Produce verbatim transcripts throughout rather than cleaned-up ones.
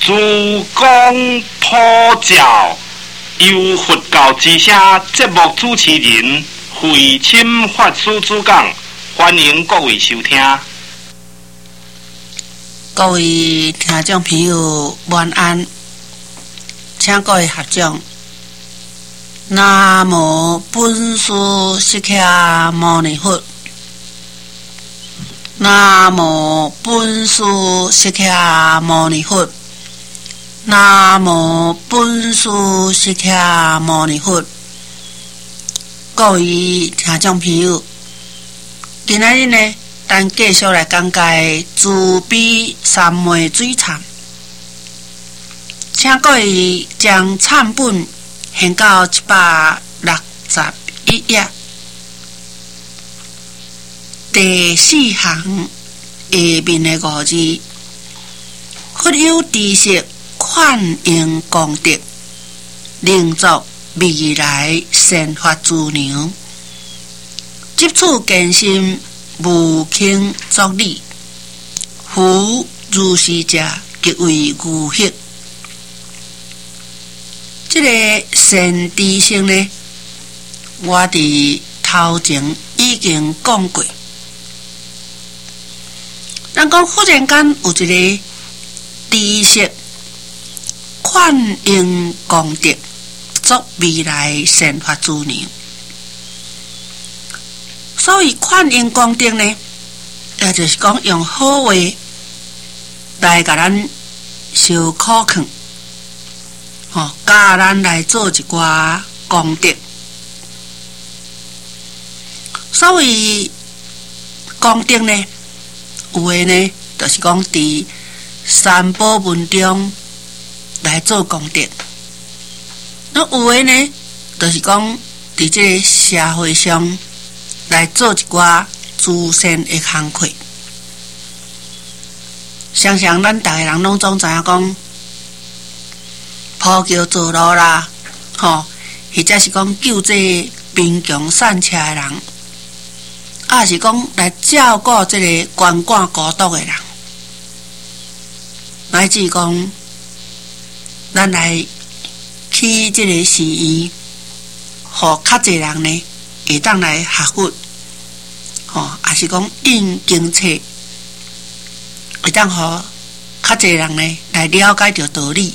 主公普教，由佛教之声节目主持人慧钦法师主讲，欢迎各位收听。 各位听众朋友，晚安，请各位合掌。南无本师释迦牟尼佛。南无本师释迦牟尼佛。南无本师释迦牟尼佛。各位听众朋友，今仔日呢，咱继续来讲解慈悲三昧水忏，请各位将忏本献到一百六十一页，第四行下面的五字：佛有知识，款用功德，令作未来善法之娘。接触见心，无轻作理。夫如是者，即为愚惑。这个善知识呢，我伫头前已经讲过。咱讲忽然间有一个知识，款用功德，作未来善法之娘。所谓款用功德呢，也就是讲用好话来甲咱烧苦劝，吼、哦，教咱来做一寡功德。所谓功德呢，有的呢，就是讲伫三宝文中来做功德，那有的呢，就是讲伫这个社会上来做一寡慈善的工课。常常咱逐个人拢总知影讲，铺桥造路啦，吼，或者是讲救这贫穷善车的人，啊是讲来照顾这个鳏寡孤独的人，乃至讲咱来去这个寺院，互较侪人呢会当来学佛，吼，也是讲印经册，会当互较侪人呢来了解到道理，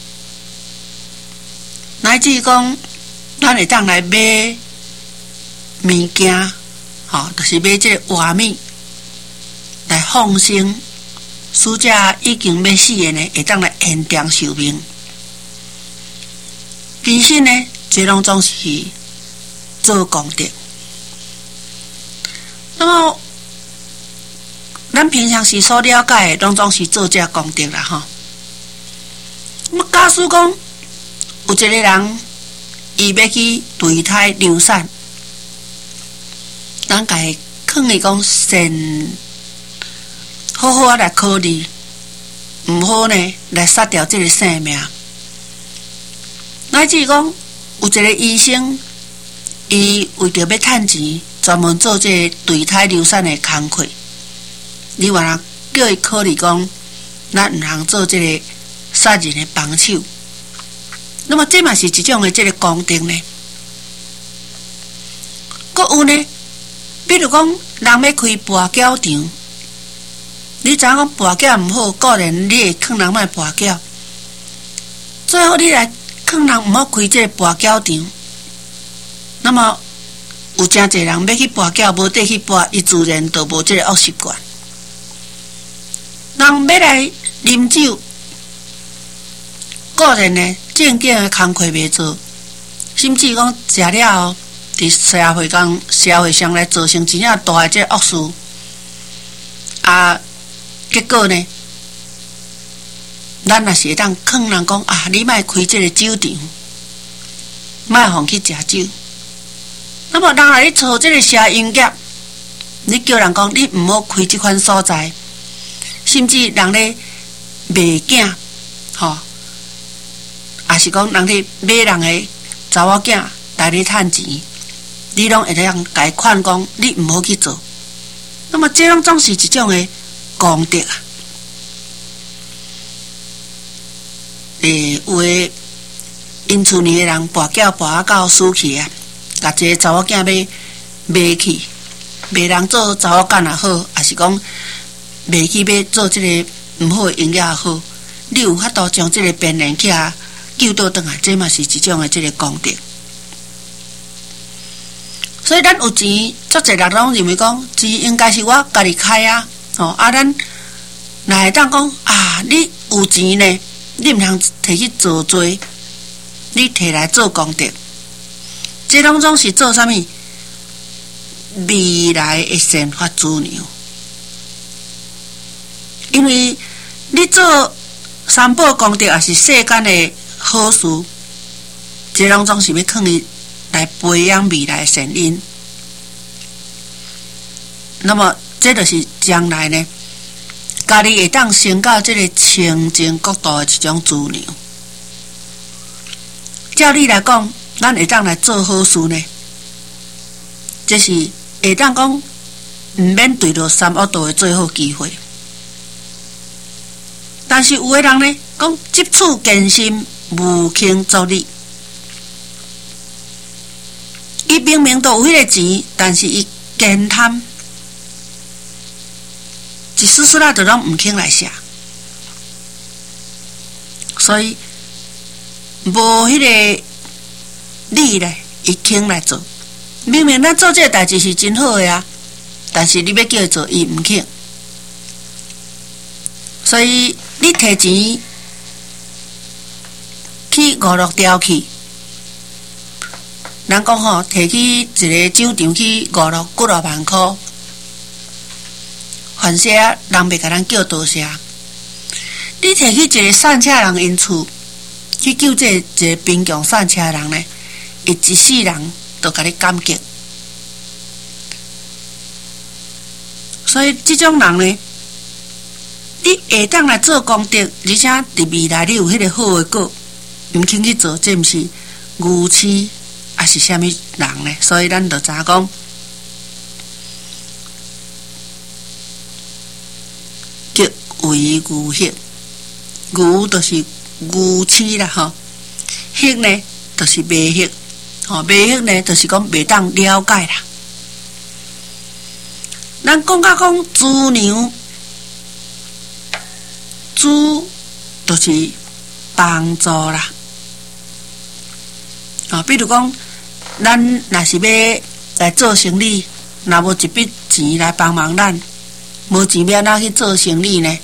乃至讲咱会当来买物件，吼，就是买这个活米来放生，使这已经要死的呢会当来延长寿命。其实呢，这拢总是做功德。那么，咱平常时所了解的，拢总是做这功德啦，吼。那么，假使讲有一个人，伊要去堕胎流产，咱家劝伊讲，先好好来考虑，唔好呢来杀掉这个生命。乃至讲有一个医生，伊为着要趁钱，专门做这个堕胎流产的工课。你原来叫伊考虑讲，咱唔通做这个杀人的帮手。那么这嘛是一种的这个功德呢。佫有呢，比如讲人要开跋筊场，你知影讲跋筊唔好，固然你会劝人莫跋筊，最后你来劝人唔好开这个跋筊场。那么有真侪人要去跋筊，无得去跋，伊自然就无这个恶习惯。人要来啉酒，固然呢正经的工课袂做，甚至讲食了后，伫社会讲社会上来造成真正大的这个恶事，啊，结果呢，咱也是会当劝人讲啊，你莫开这个酒场，莫互去食酒。那么人来咧做这个社营业，你叫人讲你唔好开这款所在，甚至人咧卖囝，吼，也是讲人咧买人的查某囝来咧趁钱，你拢会当改劝讲你唔好去做。那么这种总是一种的功德啊。 诶，有诶，因厝里诶人跋筊跋啊到死去啊，甲一个查某囝要卖去，卖人做查某干也好，还是讲卖去要做即个毋好诶营业也好，你有法度将即个变人囝救倒转来，这嘛是一种诶即个功德。所以咱有钱，足侪人拢认为讲钱应该是我家己开啊，哦啊，咱若会当讲啊，你有钱呢，你毋通摕去做做，你摕来做功德，这拢总是做啥物？未来的善法资粮。因为你做三宝功德，也是世间的好事，这拢总是要囥伊来培养未来的善因。那么，这就是将来呢，家己会当升到这个清净国度的一种资粮。照理来讲，咱会当来做好事呢，这是会当讲毋免对着三恶道的最好机会。但是有的人呢，讲接触见心，无轻作利。伊明明都有迄个钱，但是伊奸贪，一丝丝啦，就拢毋肯来写，所以无迄个理咧，伊肯来做。明明咱做这个代志是真好的啊，但是你要叫伊做，伊毋肯。所以你摕钱去五六条去。咱讲吼，摕去一个酒场去五六几落万箍，凡些人袂甲咱叫多谢。你摕去一个散车人因厝去救这一个贫穷散车人呢，伊一世人都甲你感激。所以这种人呢，你会当来做功德，而且伫未来你有迄个好的果，毋肯去做，这毋是愚痴。还是虾米人呢？所以咱就知影讲，即为愚穢，愚就是愚痴啦吼，穢呢就是迷穢，吼迷穢呢就是讲袂当了解啦。咱讲到讲资粮，资就是帮助啦，啊，比如讲。咱若是要来做生意，若无一笔钱来帮忙咱，无钱要哪去做生意呢？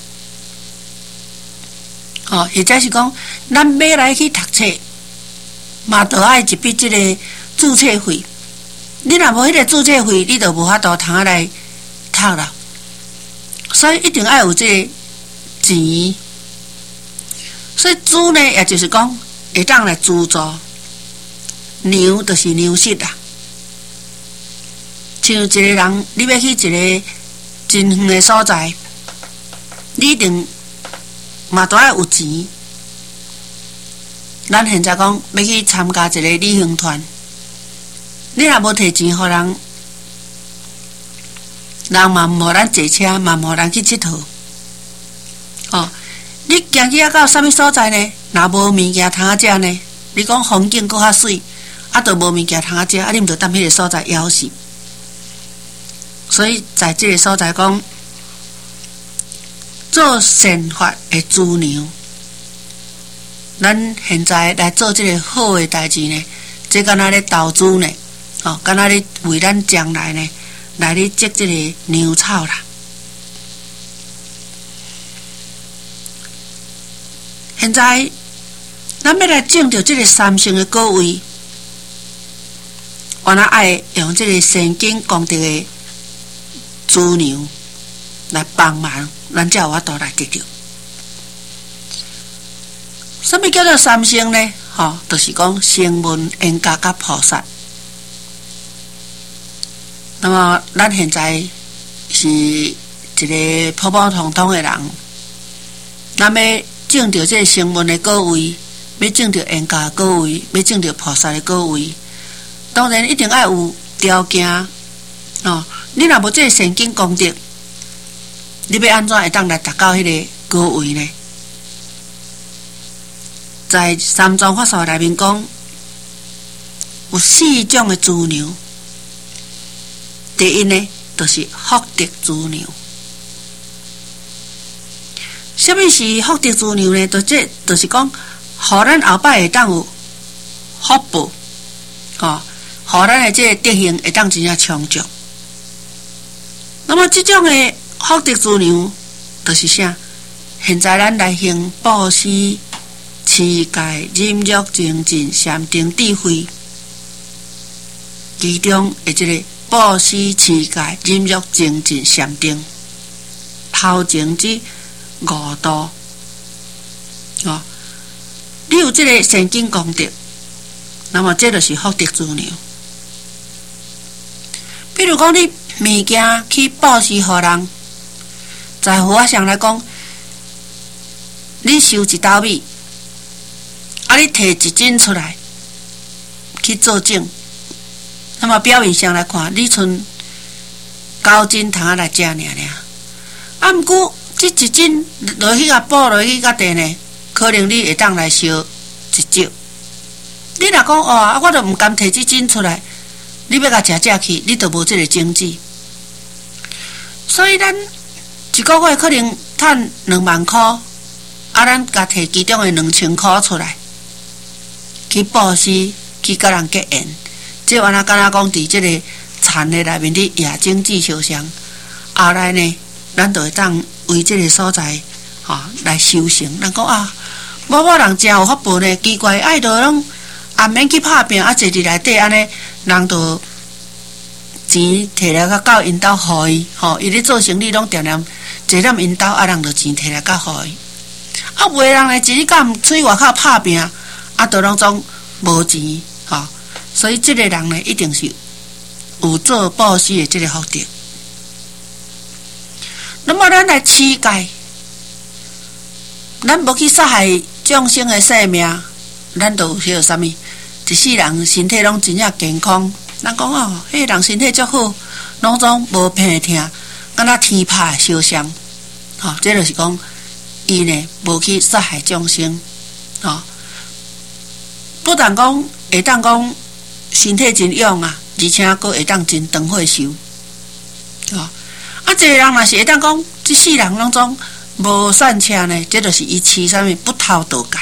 哦，或者是讲，咱要来去读册，嘛都爱一笔这个注册费。你若无迄个注册费，你就无法度通啊来读啦。所以一定爱有这个钱。所以资呢，也就是讲会当来资助。粮就是粮食啦，像一个人，你要去一个真远的所在，你一定嘛都要有钱。咱现在讲要去参加一个旅行团，你若无摕钱互人，人嘛毋互咱坐车，嘛毋互咱去佚佗。哦，你行去啊到啥物所在呢？若无物件通啊食呢？你讲风景搁较水。啊，都无物件通啊食，啊，你毋着踮迄个所在枵死。所以在这个所在讲，做善法的资粮，咱现在来做这个好的代志呢，这敢若咧投资呢，哦，敢若咧为咱将来呢来咧积这个粮草啦。现在咱要来种着这个三性的果位。我那爱用这个善根功德的资粮来帮忙，咱才有法度来解决。什么叫做三性呢？吼、哦，就是讲声闻、缘觉、甲菩萨。那么咱现在是一个普普通通的人，咱要种着这个声闻的果位，要种着缘觉的果位，要种着菩萨的果位。当然一定要有条件哦！你若无这个善根功德，你要安怎会当来达到迄个果位呢？ 在三藏法术内面讲，有四种的资粮。第一呢，就是福德资粮。什么是福德资粮呢？就这，就是讲，互咱后摆会当有福报，吼，互咱的这个德行会当真正充足。那么这种的福德资粮，就是啥？现在咱来行布施、持戒、忍辱、精进、禅定、智慧，其中的这个布施、持戒、忍辱、精进、禅定，头前之五道，哦，你有这个善根功德，那么这就是福德资粮。比如讲，你物件去布施予人，在佛上来讲，你收一斗米，啊，你摕一斤出来去做证，那么表面上来看，你剩九斤通啊来食尔尔。啊，毋过这一斤落去甲补落去甲地呢，可能你会当来烧一周。你若讲哦，啊，我都毋甘摕这斤出来，你要甲食食去，你都无这个经济。所以咱一个月可能赚两万块，啊，咱甲摕其中的两千块出来去布施，去甲人结缘。即安那敢若讲伫即个田的内面，你也经济相像。后来呢，咱就会当为即个所在，吼、哦、来修行。人讲啊，某某人真有福报呢，奇怪，爱都拢也免去拍拼，啊，坐伫内底安尼，人就钱摕来甲到因兜互伊，吼，伊咧做生意拢定定坐踮因兜，啊，人就钱摕来甲互伊。啊，有诶人呢，一日到晚出去外口拍拼，啊，都拢总无钱，吼、哦。所以，这个人呢，一定是有做布施的这个福德。那么，咱来持戒，咱无去杀害众生的生命，咱就有迄个啥物？一世人身体拢真正健康。人讲哦，迄、那个人身体足好，拢总无病痛，敢若天拍的烧伤。吼、哦，这就是讲，伊呢无去杀害众生。吼、哦，不但讲会当讲。身体真勇啊，而且佫会当真长岁寿，哦，啊，一个人若是会当讲，即世人拢总无散车呢，这就是伊饲啥物不偷盗戒。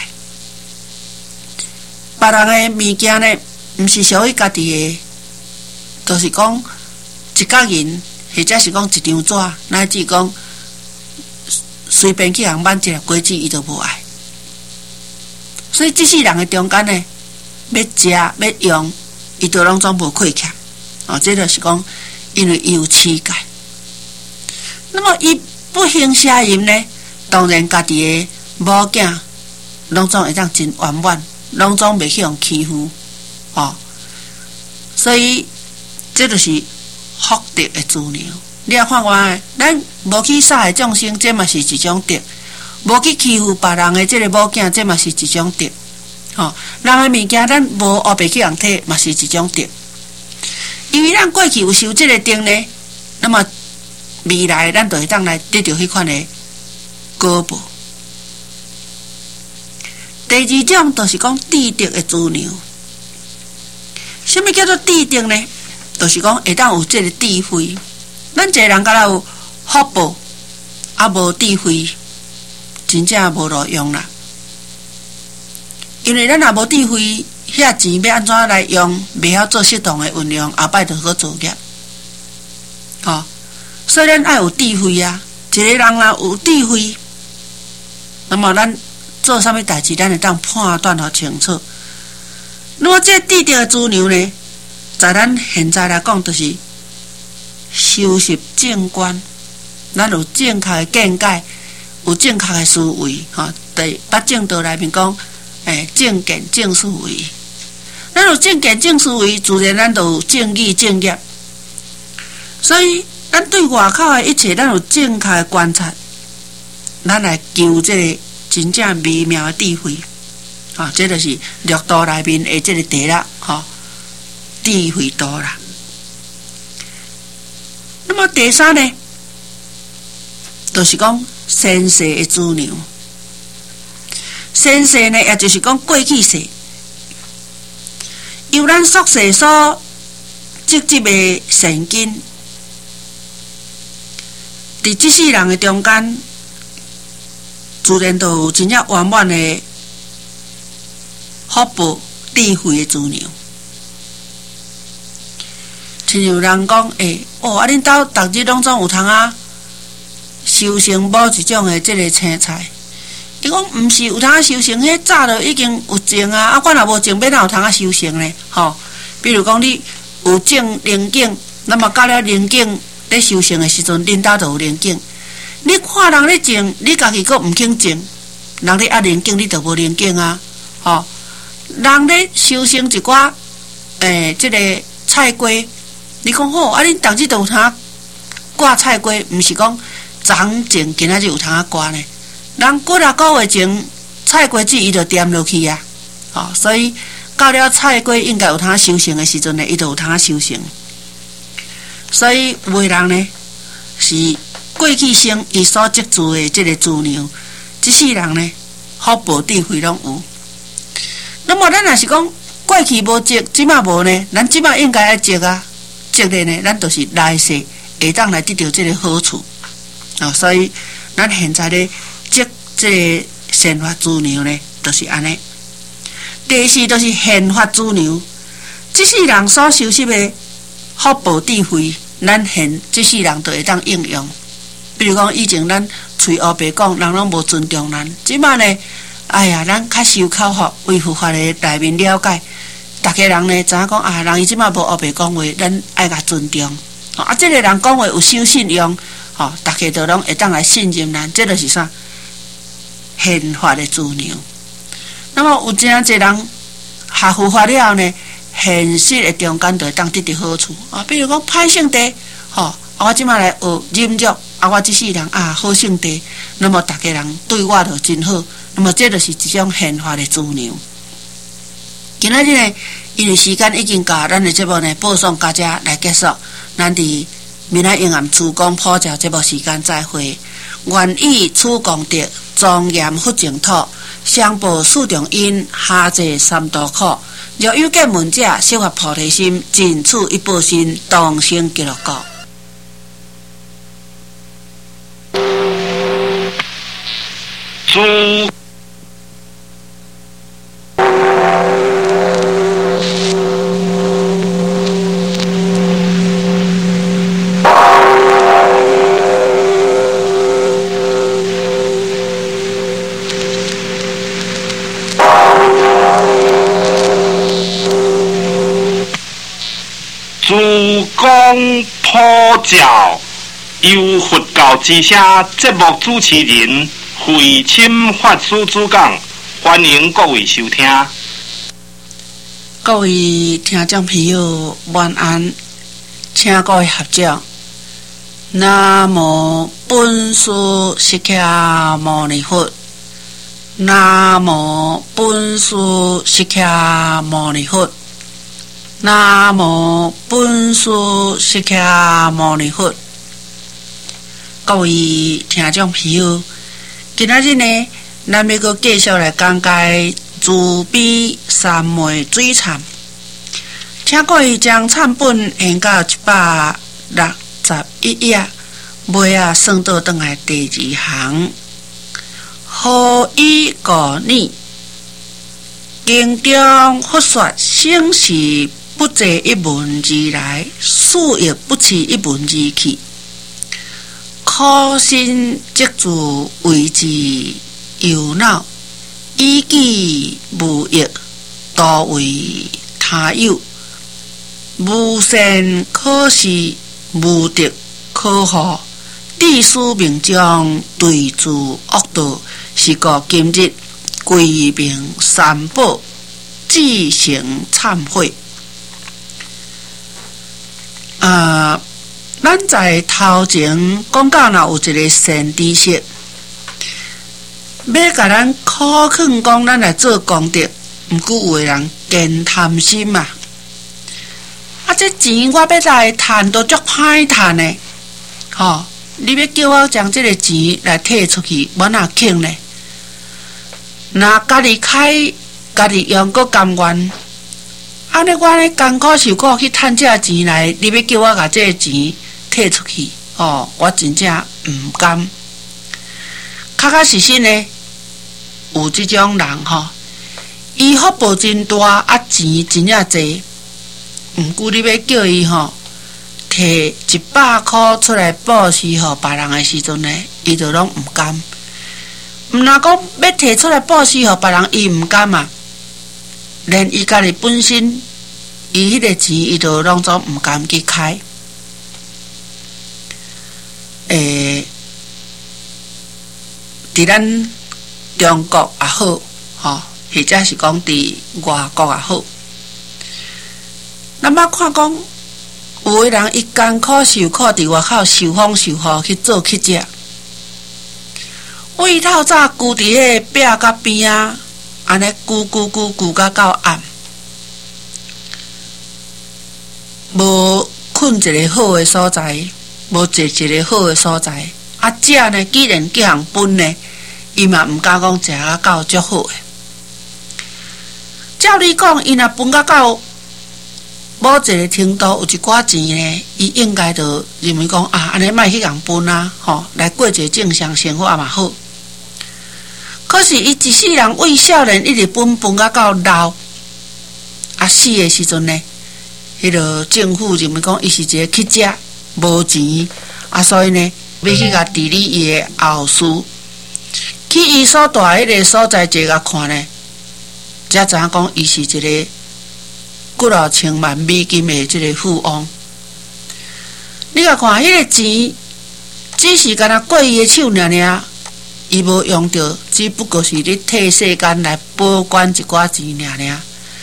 别人的物件呢，毋是属于家己的，就是讲一角银，或者是讲一张纸，乃至讲随便去人挽一粒果子，伊都无爱。所以即世人的中间呢，要食要用。伊都拢总无亏欠，哦，这就是讲，因为伊有持戒。那么伊不行邪淫呢，当然家己的某囝拢总会当真圆满，拢总袂去用欺负，哦，所以这就是福德的资粮。你也看我，咱无去杀害众生，这嘛是一种德；无去欺负别人的这个某囝，这嘛是一种德。吼、哦，人的物件咱无黑白去人摕，嘛是一种德。因为咱过去有修这个德呢，那么未来咱就会当来得到迄款的果报。第二种就是讲智德的资粮。什么叫做智德呢？就是讲会当有这个智慧。咱一个人敢若有福报，啊无智慧，真正无路用啦。因为咱若无智慧，遐钱要安怎来用，袂晓做适当的运用，后摆就好作业。吼、哦，所以咱爱有智慧啊！一个人若有智慧，那么咱做啥物代志，咱会当判断好清楚。那么这智德的资粮呢，在咱现在来讲，就是修习正观，咱有正确的见解，有正确的思维。吼、哦，在八正道内面讲。诶，正见正思维，咱有正见正思维，自然咱就有正义正业。所以，咱对外口的一切，咱有正确的观察，咱来求这个真正微妙的智慧。啊，这就是六道内面的这个第六，吼、哦，智慧道啦。那么第三呢，就是讲先世的资粮。 先世呢，也就是讲过去世，由咱宿世所积集的善根，伫即世人的中间，自然就有真正圆满的福报智慧的资粮。亲像人讲，诶、欸，哦，啊，恁兜逐日拢总有通啊修成某一种的即个青菜。伊讲毋是有通啊修成，迄早就已经有种啊，啊，我若无种，要哪有通啊修成呢？吼，比如讲你有种灵境，那么到了灵境咧修成的时阵，恁兜就有灵境。你看人咧种，你家己阁毋肯种，人咧压灵境，你就无灵境啊！吼，人咧修成一寡诶，即、这个菜瓜，你讲好，啊，恁逐日都有通啊挂菜瓜，毋是讲昨种今仔日有通啊挂呢？人几啊个月前菜瓜子伊就掂落去啊，哦，所以到了菜瓜应该有通修成的时阵呢，伊就有通修成。所以有的人呢是过去生伊所积聚的这个资粮，即世人呢福报智慧拢有。那么咱若是讲过去无积，即马无呢，咱即马应该要积啊，积的呢，咱就是来世会当来得到这个好处啊、哦。所以咱现在咧。即这个善法资粮呢，就是安尼。第四就是宪法资粮，即世人所修习的福报智慧，咱现即世人都会当应用。比如讲，以前咱嘴黑白讲，人拢无尊重咱，即摆呢，哎呀，咱较修口福，为佛法的内面了解，逐个人呢知影讲啊，人伊即摆无黑白讲话，咱爱甲尊重。啊，即、這个人讲话有守信用，吼、哦，逐个都拢会当来信任咱，这就是啥？宪法的资粮。那么有真侪人学佛法了后呢，现实的中间就会当得到好处啊。比如讲歹性地，吼、哦，啊我即摆来学忍辱，啊我即世人啊好性地，那么逐个人对我就真好。那么这就是一种宪法的资粮。今仔日呢，因为时间已经到，咱的节目呢播送到这来结束。咱伫明仔永安主讲普教节目时间再会。愿以此功德，庄严佛净土，上报四重因，下济三途苦。若有见闻者，悉发菩提心，尽此一报身，当生极乐国。 诸诸公普教，由佛教之声节目主持人慧钦法师主讲，欢迎各位收听。 各位听众朋友，晚安，请各位合掌。南无本师释迦牟尼佛，南无本师释迦牟尼佛。南无本师释迦牟尼佛。各位听众朋友，今仔日呢，咱要阁继续来讲解慈悲三昧水忏，请各位将忏本沿到一百六十一页，尾啊算倒转来第二行。何以故呢？经中佛说生死不借一文而来，死亦不辞一文而去。苦心积聚为之忧恼，以己无益，多为他有。无善可施，无德可护。地书命中对治恶道，是故今日归命三宝，自行忏悔。啊，咱在头前讲到，若有一个善知识，要甲咱苦劝讲，咱来做功德，毋过有的人见贪心嘛。啊，这钱我要来赚，都足歹赚呢。吼、哦，你要叫我将这个钱来摕出去，我哪肯呢？ 若家己开，家己用，搁甘愿，安尼我咧艰苦受苦去趁这钱来，你要叫我甲这钱摕出去，哦，我真正毋甘。确确实实呢，有即种人吼，伊福报真大，啊钱真正济，毋过你要叫伊吼。摕一百箍出来布施予别人的时阵呢，伊就拢毋甘。毋若讲要摕出来布施予别人，伊毋甘啊。连伊家己本身，伊迄个钱，伊就拢总毋甘去开。诶，伫咱中国也好，吼，或者是讲伫外国也好，咱捌看讲。有的人伊艰苦受苦，伫外口受风受雨去做乞食。我伊透早居伫迄壁甲边啊，安尼居居居居甲到暗，无困一个好诶所在，无坐一个好诶所在。啊，食呢，既然叫人分呢，伊嘛毋敢讲食啊到足好诶。照你讲，伊若分甲到。某一个程度有一寡钱呢，伊应该就认为讲啊，安尼莫去共分啊，吼，来过一个正常生活也嘛好。可是伊一世人为少年一直分分甲到老，啊死的时阵呢，迄个政府认为讲伊是一个乞食，无钱啊，所以呢，要去甲治理伊的后事，去伊所住迄个所在地甲看呢，才知影讲伊是一个。几落千万美金的这个富翁，你甲看，迄个钱只是干那过伊的手尔尔，伊无用着，只不过是你替世间来保管一寡钱尔尔。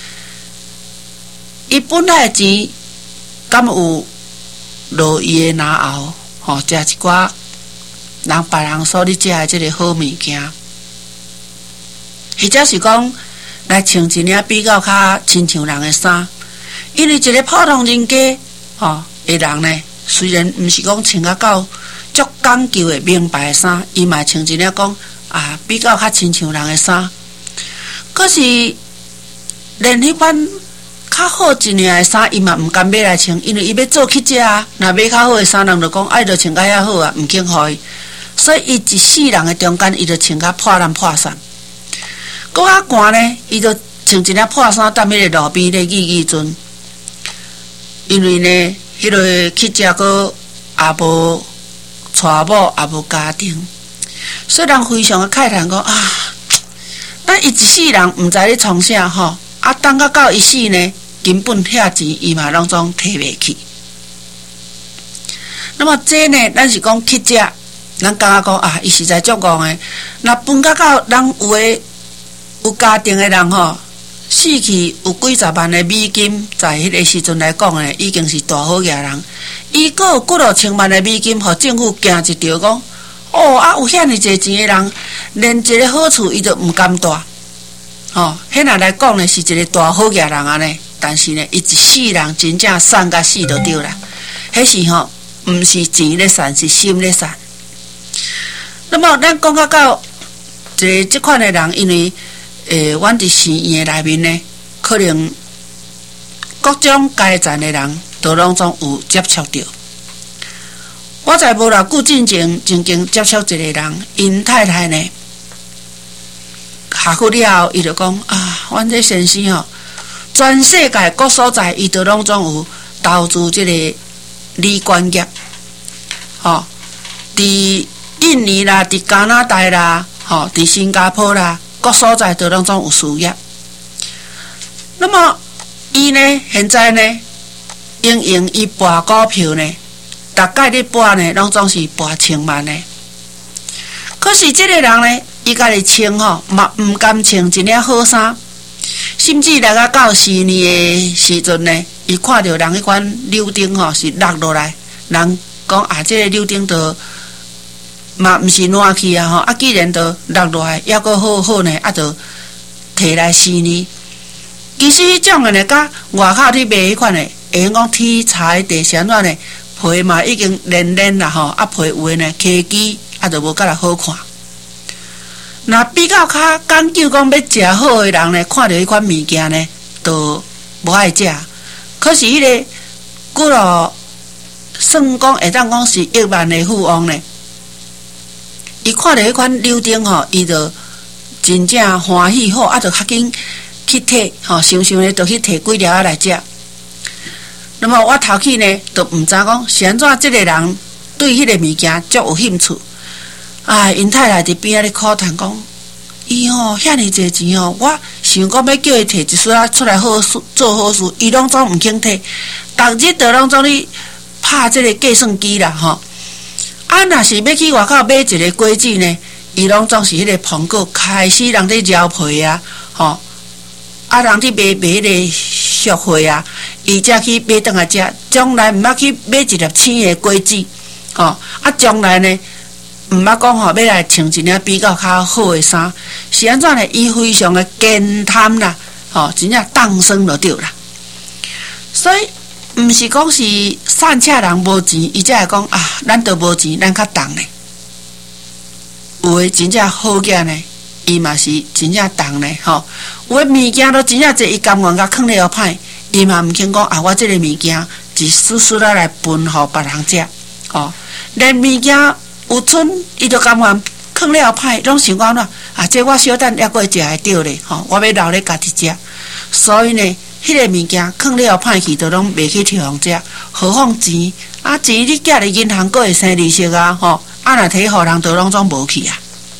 伊本来的钱，敢有落伊的拿后，吼，食一寡人别人所咧食的这个好物件，或者是讲。来穿一领比较较亲像人的衫，因为一个普通人家吼的人呢，虽然毋是讲穿甲到足讲究的名牌的衫，伊嘛穿一领讲啊比较较亲像人的衫。可是连迄款较好一领的衫，伊嘛毋甘买来穿，因为伊要做乞食啊。若买较好的衫，人就讲爱着穿甲遐好啊，毋肯互伊。所以伊一世人的中间，伊就穿甲破烂破散。搁较寒呢，伊就穿一领破衫，踮迄个路边咧议议阵。因为呢，迄个乞食搁也无娶某，也无家庭，所以人非常的慨叹讲啊，咱伊一世人毋知咧创啥吼，啊，等到到伊死呢，根本遐钱伊嘛拢总摕袂起。那么这呢，咱是讲乞食，咱感觉讲啊，伊实在足戆的。若分到到人有诶。有家庭的人吼，死去有几十万的美金，在迄个时阵来讲呢，已经是大好野人。伊阁有几落千万的美金，互政府惊一条讲，哦啊，有遐尼侪钱的人，连一个好处伊都毋甘带。吼，迄若来讲呢，是一个大好野人啊呢。但是呢，伊一世人真正散甲死就对啦。迄是吼，毋是钱咧散，是心咧散。那么咱讲到到即即款的人，因为诶，阮伫寺院的内面呢，可能各种阶层的人都拢总有接触到。我在无偌久之前，曾经接触一个人，因太太呢，下去了后，伊就讲啊，阮这先生吼，全世界各所在，伊都拢总有投资这个铝管业，吼，伫印尼啦，伫加拿大啦，吼，伫新加坡啦。各所在都拢总有事业，那么伊呢？现在呢，用用伊博股票呢，大概咧博呢，拢总是博千万呢。可是这个人呢，伊家己穿吼，嘛毋甘穿一领好衫，甚至来到到四年的时阵呢，伊看到人迄款柳丁吼是落落来，人讲啊，这个柳丁都。嘛，毋是烂去啊！吼，啊，既然都落落来，抑阁好好呢，啊，就摕来四年。其实迄种的呢，甲外口去卖迄款的，会用讲铁柴地是安怎呢？皮嘛已经烂烂啦吼，啊皮有的呢，起枝啊，就无甲来好看。 那比较较讲究讲要食好的人呢，看到迄款物件呢，都无爱食。可是迄个古老算讲会当讲是亿万的富翁呢，伊看到迄款柳丁吼，伊就真正欢喜好，啊，就较紧去摕吼，想想咧，就去摕几粒仔来食。那么我头起呢，都毋知讲是安怎，即个人对迄个物件足有兴趣。啊，因太太伫边仔咧苦叹讲，伊吼遐尼济钱吼，我想讲要叫伊摕一丝仔出来好事做好事，伊拢总毋肯摕，逐日都拢总咧拍即个计算机啦吼。啊，若是要去外口买一个果子呢，伊拢总是迄个苹果开始人伫撩皮啊，吼，啊人伫卖卖迄个俗货啊，伊才去买倒来食，将来毋捌去买一粒青的果子，吼，啊将来呢？毋捌讲吼，要来穿一领比较较好的衫，是安怎呢？伊非常的健谈啦，吼，真正当生就对啦。所以，毋是讲是善车人无钱，伊才会讲啊，咱都无钱，咱较当呢。有诶真正好件呢，伊嘛是真正当呢，吼。有诶物件都真正济，伊甘愿甲囥了歹，伊嘛毋肯讲啊，我即个物件一丝丝仔来分互别人食，吼，连物件。有剩，伊就甘愿囥了歹，拢想讲喏，啊，这我小等抑过食会着咧，吼，我要留咧家己食。所以呢，迄个物件囥了歹去，就拢袂去摕互食。何况钱，啊，钱你寄伫银行，佫会生利息啊，吼，啊，若摕互人，都拢总无去啊。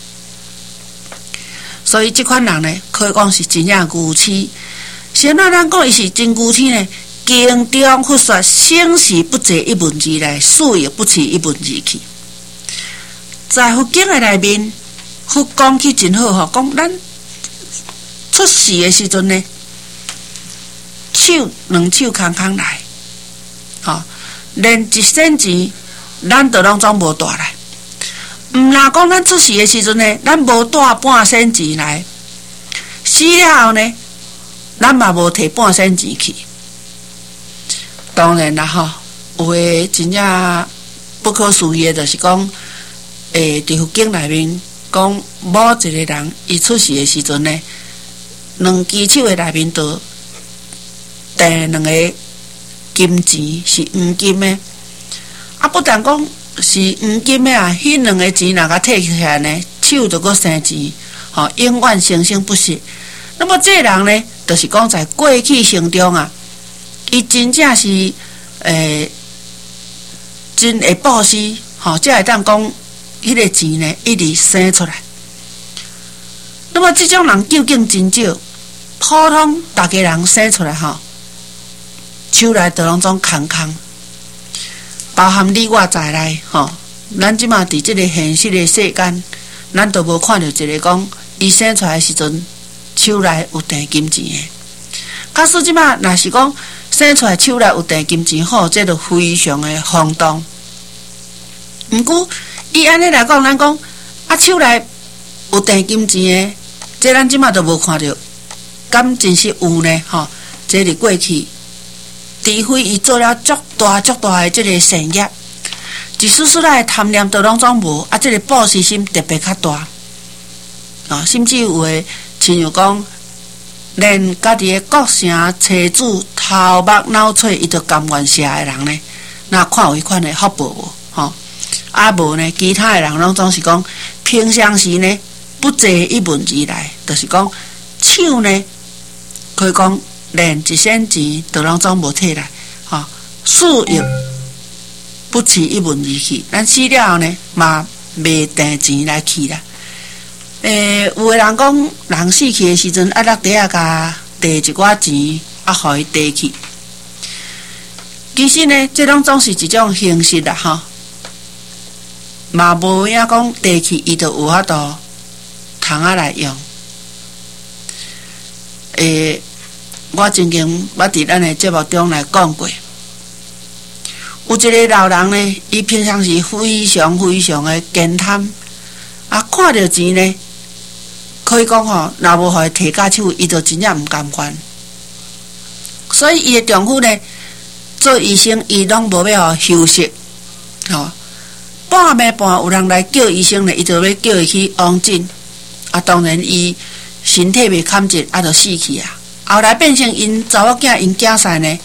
所以即款人呢，可以讲是真正牛痴。先那咱讲伊是真牛痴呢，经中佛说，生死不择一文字来，死也不辞一文字去。在佛经的内面，佛讲起真好吼，讲咱出世的时阵呢，手两手空空来，吼，连一仙钱咱都拢总无带来。毋若讲咱出世的时阵呢，咱无带半仙钱来，死了后呢，咱嘛无摕半仙钱去。当然啦，吼，有诶真正不可思议的，就是讲。诶，伫佛经内面讲，某一个人伊出世的时阵呢，两只手的内面都带两个金钱，是黄金的。啊，不但讲是黄金的啊，迄两个钱若甲摕起来呢，手就阁生钱，吼、哦，永远生生不息。那么这个人呢，就是讲在过去生中啊，伊真正是诶，真会布施，吼、哦，才会当讲。迄个钱呢，一直生出来。那么这种人究竟真少？普通大家人生出来吼，手内都拢总空空，包含你我在内吼。咱即马伫即个现实的世间，咱都无看到一个讲伊生出来的时阵手内有摕金钱的。假使即马若是讲生出来手内有摕金钱，吼，这就非常的轰动。毋过，伊安尼来讲，咱讲啊，手内有摕金钱的，这咱即马都无看到，敢真是有呢？吼，这伫过去，除非伊做了足大足大的这个善业，一丝丝来贪念都拢总无，啊，这个布施心特别较大，啊，甚至有诶，亲像讲，连家己的国城妻子头目脑髓，伊都甘愿舍的人呢，那看有迄款的福报无？吼。啊无呢，其他的人拢总是讲，平常时呢不坐一文字来，就是讲手呢可以讲连一仙钱都拢总无摕来，吼、哦，事业不辞一文字去，咱死了后呢嘛袂带钱来去啦。诶，有个人讲人死去的时阵，啊落地啊甲递一寡钱，啊互伊递去。其实呢，这拢总是一种形式啦，吼。嘛无影讲地去，伊就有法度通啊来用。诶，我曾经捌伫咱的节目中来讲过，有一个老人呢，伊平常时非常非常的健谈，啊，看到钱呢，可以讲吼，若无互伊摕假手，伊就真正毋甘愿。所以伊的丈夫呢，做医生，伊拢无要休息，吼、哦。半暝半有人来叫医生呢，伊就要叫伊去往诊。 啊，当然伊身体袂堪一，啊，就死去啊。后来变成因查某囝，因囝婿呢，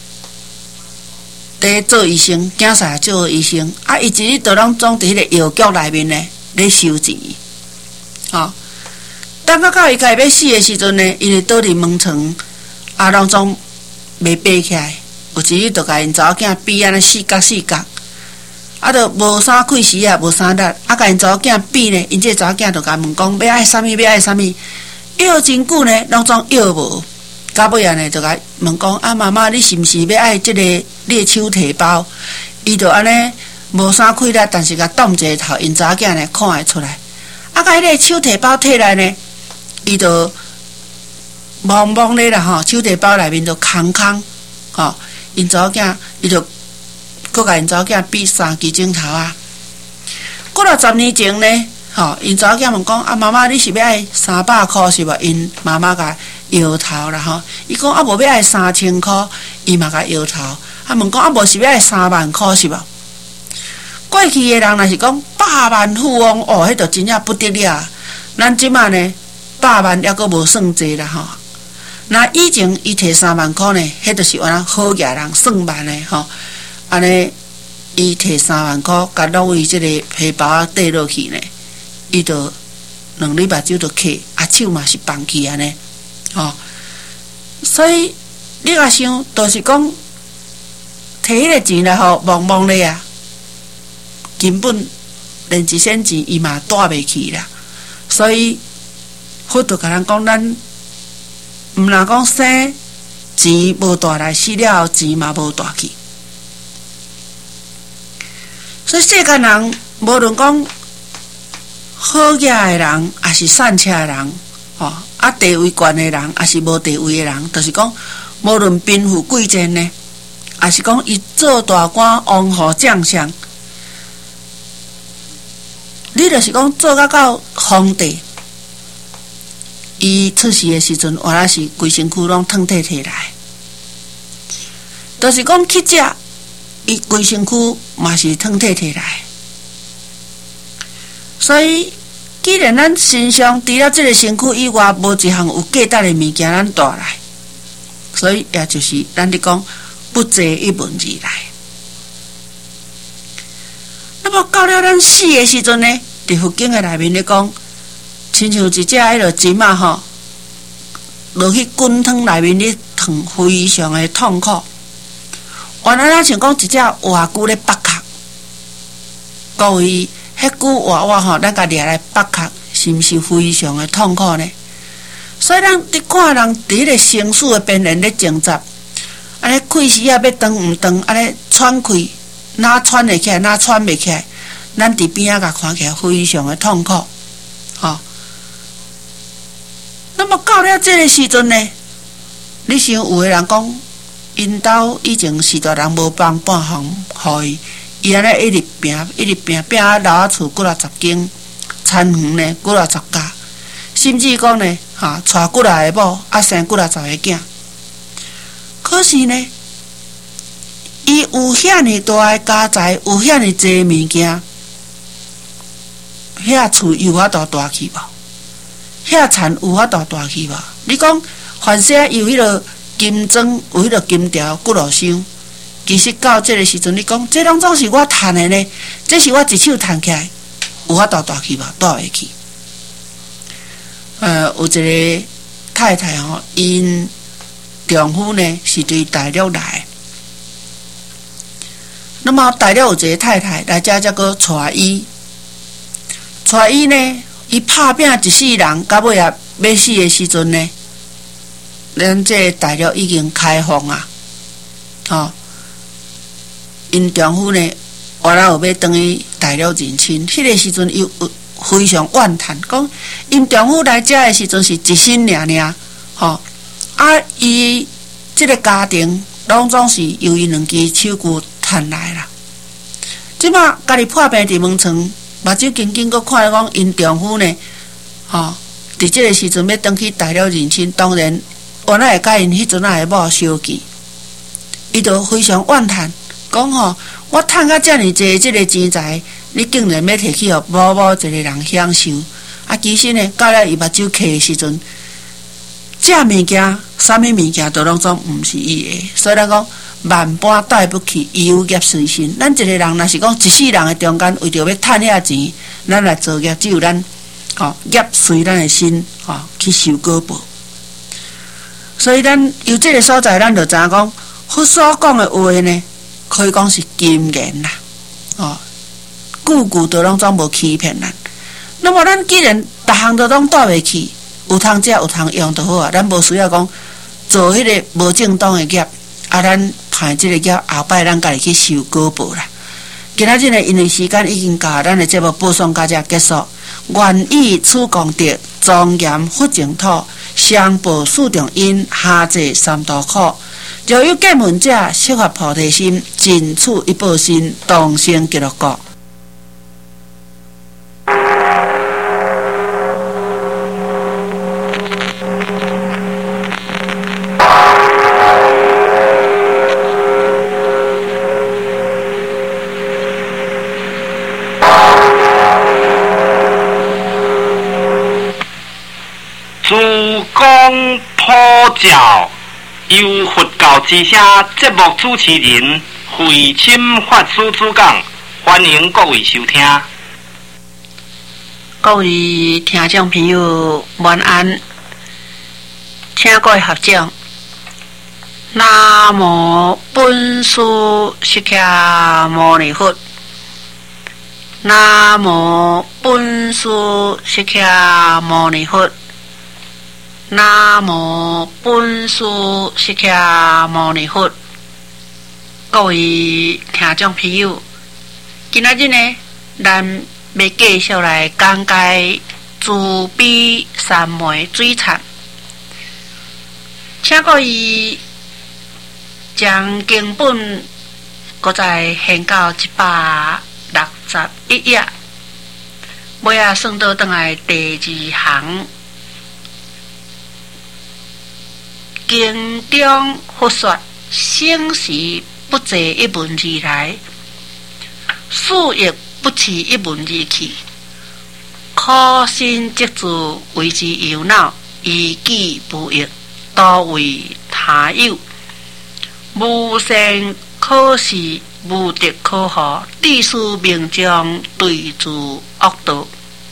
伫做医生，囝婿也做医生，啊，伊一日都拢总伫迄个药局内面呢咧收钱，哦。等到到伊家要死的时阵呢，因会倒伫门床，啊，拢总袂爬起来，有一日就甲因查某囝比安尼四角四角。啊，著无啥气势啊，无啥力，啊，甲因查某囝比呢，因这查某囝就甲问讲要爱啥物，要爱啥物，摇真久呢，拢总摇无。到尾啊呢，就甲问讲啊，妈妈，你是毋是要爱即个你的手提包？伊就安尼无啥气力，但是甲动一个头，因查某囝呢看会出来。啊，甲迄个手提包摕来呢，伊就茫茫咧啦吼，手提包内面就空空，吼，因查某囝伊就。佮甲因查某囝比三支钟头啊！过了十年前呢，吼，因查某囝问讲啊，妈妈，你是要爱三百箍是无？因妈妈甲摇头啦吼。伊讲啊，无要爱三千箍，伊嘛甲摇头。啊，问讲啊，无是要爱三万箍是无？过去的人若是讲百万富翁，哦，迄著真正不得了。咱即马呢，百万还阁无算济啦吼。那以前伊摕三万箍呢，迄著是原来好野人算万的吼。安尼，伊摕三万箍，甲落位即个皮包啊缀落去呢，伊就两粒目睭就磕，啊手嘛是放去安尼，吼。所以你若想，就是讲摕迄个钱来互茫茫咧啊，根本连一仙钱伊嘛带袂去啦。所以佛就甲咱讲，咱毋若讲生钱无带来，死了后钱嘛无带去。所以世间人，无论讲好野的人，还是善车的人，吼、哦，啊地位悬的人，还是无地位的人，就是讲，无论贫富贵贱呢，还是讲伊做大官、王侯将相，你就是讲做到到皇帝，伊出世的时阵，原来是规身躯拢汤体摕来，就是讲去食。伊规身躯嘛是汤体摕来，所以既然咱身上除了这个身躯以外，无一项有价值的物件，咱带来，所以也就是咱咧讲不济一文而来。那么到了咱死的时阵呢，伫佛经的内面咧讲，亲像一只迄落金啊吼，落去滚汤内面咧烫，非常的痛苦。原来咱想讲一只活龟咧剥壳，各位，迄句活活吼，咱甲掠来剥壳，是毋是非常的痛苦呢？所以咱伫看人伫迄个生死的边缘咧挣扎，安尼气息啊要长毋长，安尼喘气，哪喘会起来，哪喘袂起来，咱伫边仔甲看起来非常的痛苦，吼、哦。那么到了这个时阵呢，你想有个人讲。因兜以前是大人无帮半项互伊，伊安尼一直拼，一直拼，拼啊留啊厝几若十间，田园呢几若十家，甚至讲呢，哈，娶几若个某，啊生几若十个囝。可是呢，伊有遐尼大个家财，有遐尼济物件，遐厝有法度大去无？遐田有法度大去无？你讲凡是有迄落。金砖有迄个金条骨头箱，其实到这个时阵，你讲这拢总是我赚的呢，这是我一手赚起来，有法度大去无？大会去。呃，有一个太太吼，因丈夫呢是对大陆来，那么大陆有一个太太来遮则个带伊，带伊呢，伊拍拼一世人，到尾啊要死的时阵呢。咱这大陆已经开放啊，吼、哦！因丈夫呢，原来有要等于大陆认亲，迄、那个时阵伊非常怨叹，讲因丈夫来遮的时阵是一身娘娘，吼、哦！啊，伊这个家庭拢总是由伊两支手骨赚来啦。即马家己破病伫门床，目睭紧紧阁看讲因丈夫呢，吼、哦！伫这个时阵要等去大陆认亲，当然。原来会甲因迄阵仔的某相见，伊就非常怨叹，讲吼，我趁到遮尔济即个钱财，你竟然要摕去互某某一个人享受， 啊，其实呢，到了伊目睭开的时阵，食物件、啥物物件都拢总毋是伊的，所以咱讲万般带不起，有业随身。咱一个人若是讲一世人的中间，为着要趁遐钱，咱来做业，只有咱吼业随咱的心吼去受果报。所以咱由这个所在，咱就知影讲，佛所讲的话呢，可以讲是金言啦，哦，句句都拢总无欺骗咱。那么咱既然逐项都拢带袂去，有通食有通用就好啊，咱无需要讲做迄个无正当的业，啊，咱派这个业后摆咱家己去受果报啦。今仔日呢，因为时间已经到，咱的节目播送到这结束。愿以此功德，庄严佛净土，上报四重因，下济三途苦。若有见闻者，悉发菩提心，尽此一报身，同生极乐国。 诸公普教，由佛教之声节目主持人慧清法师主讲，欢迎各位收听。 各位听众朋友，晚安，请各位合掌。南无本师释迦牟尼佛。南无本师释迦牟尼佛。南无本师释迦牟尼佛。各位听众朋友，今仔日呢，咱要继续来讲解慈悲三昧水忏，请各位将经本搁再掀到一百六十一页，尾啊算到转来第二行。经中佛说，生时不借一文字来，死亦不持一文字去。可心即自为之忧恼，以己不益，多为他有。无善可施，无德可贺，地势命将对治恶道。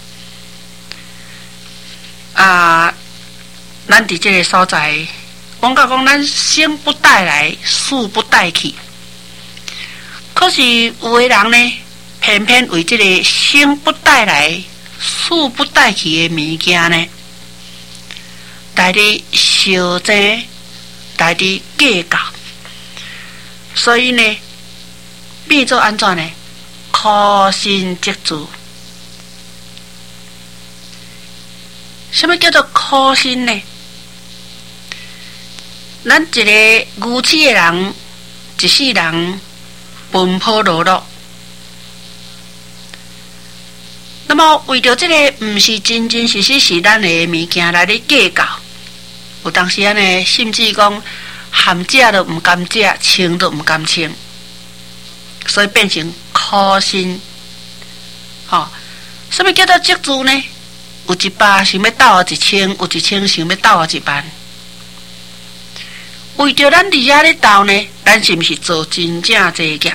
啊，咱伫这个所在。讲到讲，咱生不带来，死不带去。可是有的人呢，偏偏为这个生不带来、死不带去的物件呢，来伫烧钱，来伫计较。所以呢，变做安怎呢？可心即自。什么叫做可心呢？咱一个愚痴的人，一世人奔波劳碌，那么为着这个毋是真真实实是咱的物件来咧计较，有当时安尼，甚至讲含食都毋甘食，穿都毋甘穿，所以变成苦心。吼、哦，什么叫做积资呢？有一百想要斗一千，有一千想要斗一万。为着咱伫遐咧斗呢，咱是毋是做真正济业？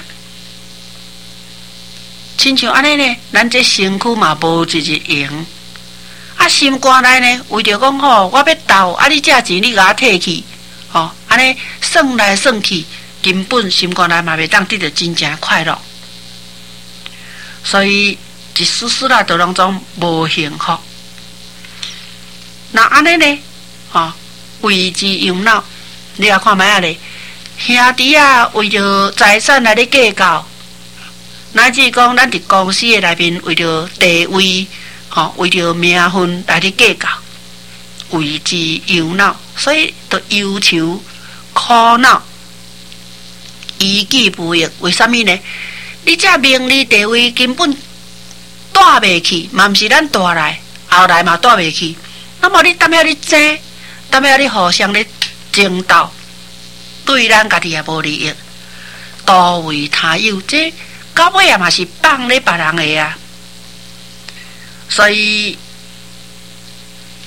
亲像安尼呢，咱这身躯嘛无一日用。啊，心肝内呢，为着讲吼，我要斗，啊，你这钱你甲我摕去，吼，安尼算来算去，根本心肝内嘛袂当得到真正快乐。所以一丝丝啦，都拢总无幸福。那安尼呢，吼，为之忧恼。你也看觅啊咧，兄弟啊，为着财产来咧计较，乃至讲咱伫公司的内面为着地位，吼，为着名分来咧计较，为之忧恼，所以就忧愁苦恼，以己不益。为什么呢？你这名利地位根本带袂去，嘛毋是咱带来，后来嘛带袂去。那么你踮遐咧争，踮遐咧互相咧争斗，对咱家己也无利益，多为他有，这到尾也嘛是放咧别人的啊。所以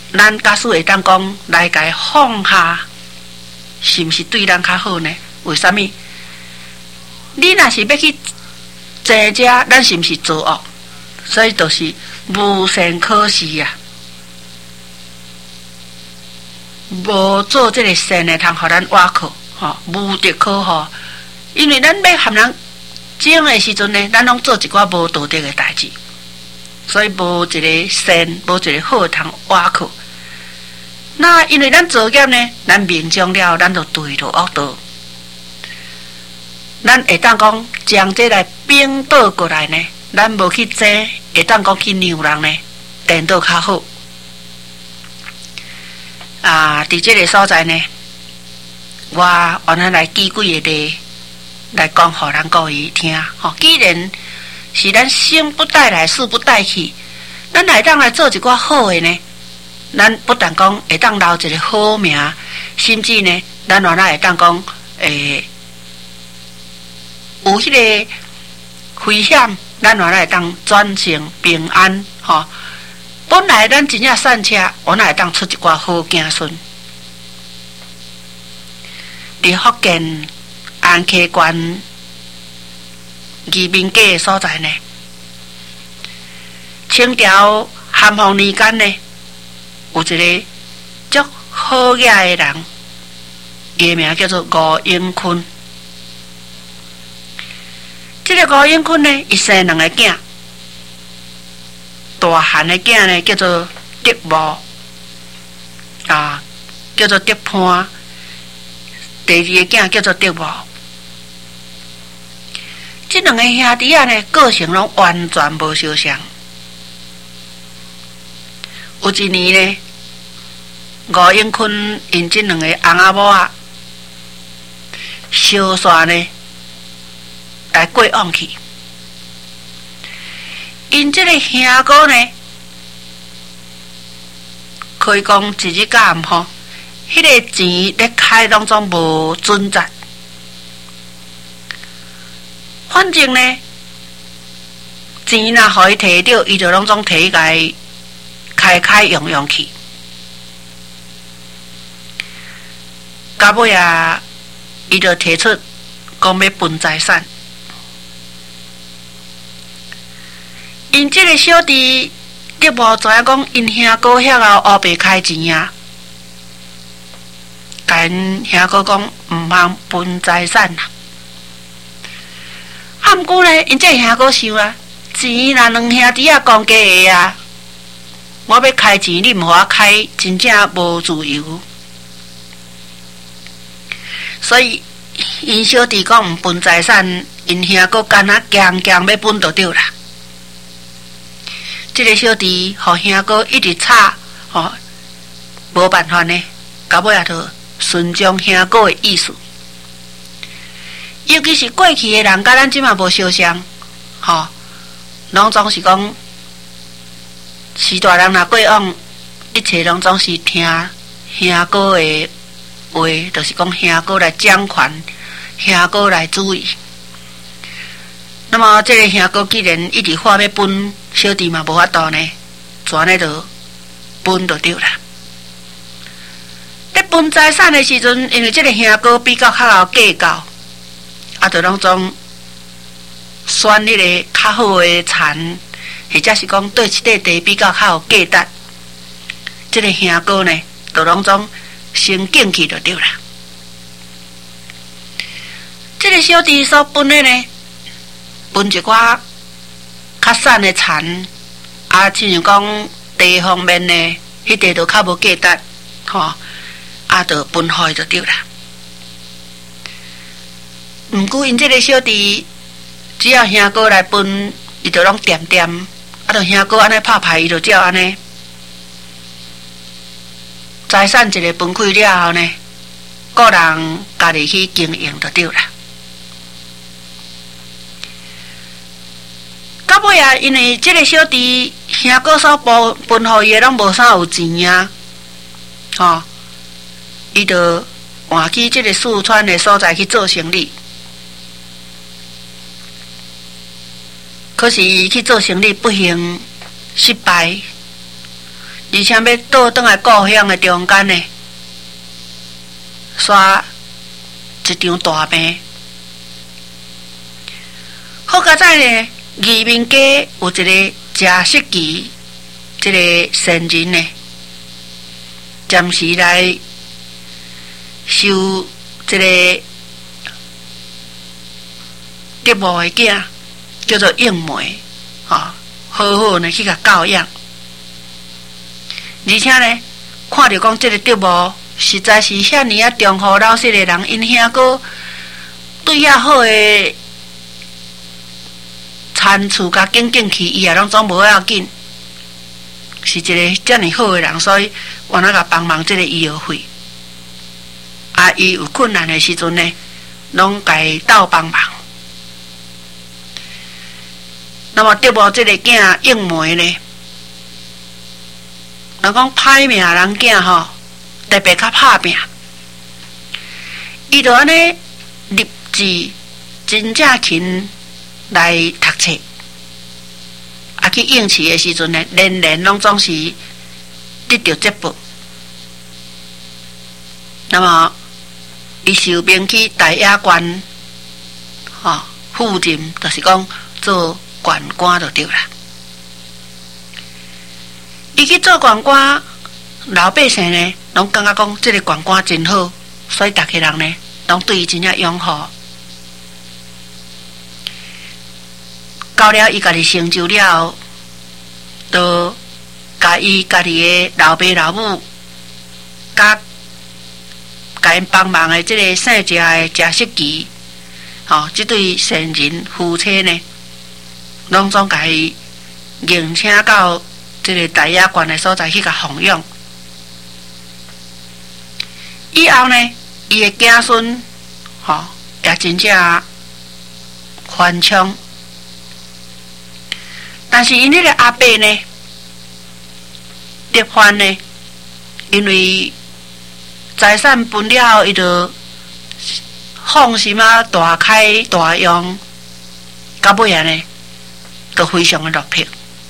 咱假使会当讲来甲放下，是毋是对咱较好呢？为什么？你若是要去坐遮，咱是毋是作恶？所以就是无善可施啊，无做这个善的，通互咱挖苦，吼、哦，无德可贺。因为咱要和人争的时阵呢，咱拢做一寡无道德的代志，所以无一个善，无一个好通挖苦。那因为咱作业呢，咱命中了，咱就对着恶道。咱会当讲将这来并倒过来呢，咱无去争，会当讲去让人呢，颠倒较好。啊，伫这个所在呢，我原来来举几个例来讲，互咱各位听。吼、哦，既然是咱生不带来，死不带去，咱来当来做一寡好的呢。咱不但讲会当留一个好名，甚至呢，咱原来会当讲，诶、欸，有迄个危险，咱原来会当转成平安，吼、哦。本来咱真正善车，原来会当出一寡好子孙。伫福建安溪县宜民街的所在呢，清朝咸丰年间呢，有一个足好雅的人，伊名叫做吴英坤。这个吴英坤呢，伊生两个囝，大汉的囝呢叫做德茂，啊，叫做德潘；第二个囝叫做德茂。这两个兄弟啊呢，个性拢完全无相像。有一年呢，吴英坤因这两个翁仔某啊，相煞呢来过往去。因这个兄哥呢，可以讲一日到暗吼，迄个钱咧开当中无准则。反正呢，钱若互伊摕到，伊就拢总摕来开开用用去。到尾啊，伊就提出讲要分财产。因这个小弟你无知影讲，因兄哥遐后黑白开钱啊，甲因兄哥讲毋通分财产啦。啊，毋过呢，因这个兄哥想啊，钱若两兄弟啊公家的啊，我要开钱，你毋互我开，真正无自由。所以因小弟讲毋分财产，因兄哥干那强强要分就对啦。这个小弟互兄哥一直吵，吼，无办法呢，到尾也就顺从兄哥的意思。尤其是过去的人，甲咱即马无相像，吼，拢总是讲，是大人若过往，一切拢总是听兄哥的话，就是讲兄哥来掌权，兄哥来主意。那么这个兄哥既然一直话要分，小弟嘛无法度呢，全呢就分就对啦。在分财产的时阵，因为这个兄哥比较较有计较。啊，就拢总选迄个较好的田，或者是讲对一块地比较较有价值。这个兄哥呢，就拢总先进去就对啦。这个小弟所分的呢，分一寡较散的田，啊，亲像讲地方面呢，迄地就较无价值，吼，啊，就分开就对啦。毋过因这个小弟，只要兄哥来分，伊就拢点点，啊，就兄哥安尼拍牌，伊就照安尼。财产一个分开了后呢，个人家己去经营就对啦。到尾啊，因为这个小弟兄哥所分分互伊的拢无啥有钱啊，吼，伊就换去这个四川的所在去做生意。可是去做生意不幸失败， 而且要倒转来故乡的中间呢，刷一场大病。好佳哉呢，移民家有一个贾失基，这个神人呢，暂时来收这个德母的囝，叫做应梅，啊、哦，好好呢去甲教养。而且呢，看到讲这个德母实在是遐尼啊忠厚老实的人，因遐个对遐好的参厝甲敬敬去，伊也拢总无要紧，是一个遮尔好的人，所以我那甲帮忙这个医药费。啊，伊有困难的时阵呢，拢甲伊斗帮忙。那么德母这个囝应梅呢？人讲歹命人囝吼，特别较拍拼。伊就安尼立志真正勤来读册，啊去应试的时阵呢，年年拢总是得到节报。那么伊受命去大雅县，吼、哦、副任，就是讲做县官就对啦。伊去做县官，老百姓呢，拢感觉讲这个县官真好，所以大家人呢，拢对伊真正拥护。到了伊家己成就了后，就甲伊家己的老爸老母，甲甲因帮忙的这个姓贾的贾失基，吼、哦，这对神人夫妻呢，拢总甲伊迎请到这个大雅县的所在去甲奉养。以后呢，伊的子孙，吼、哦，也真正翻昌。但是因迄个阿伯呢，德欢呢，因为财产分了后，伊就放心啊大开大用，到尾啊呢，都非常的落魄。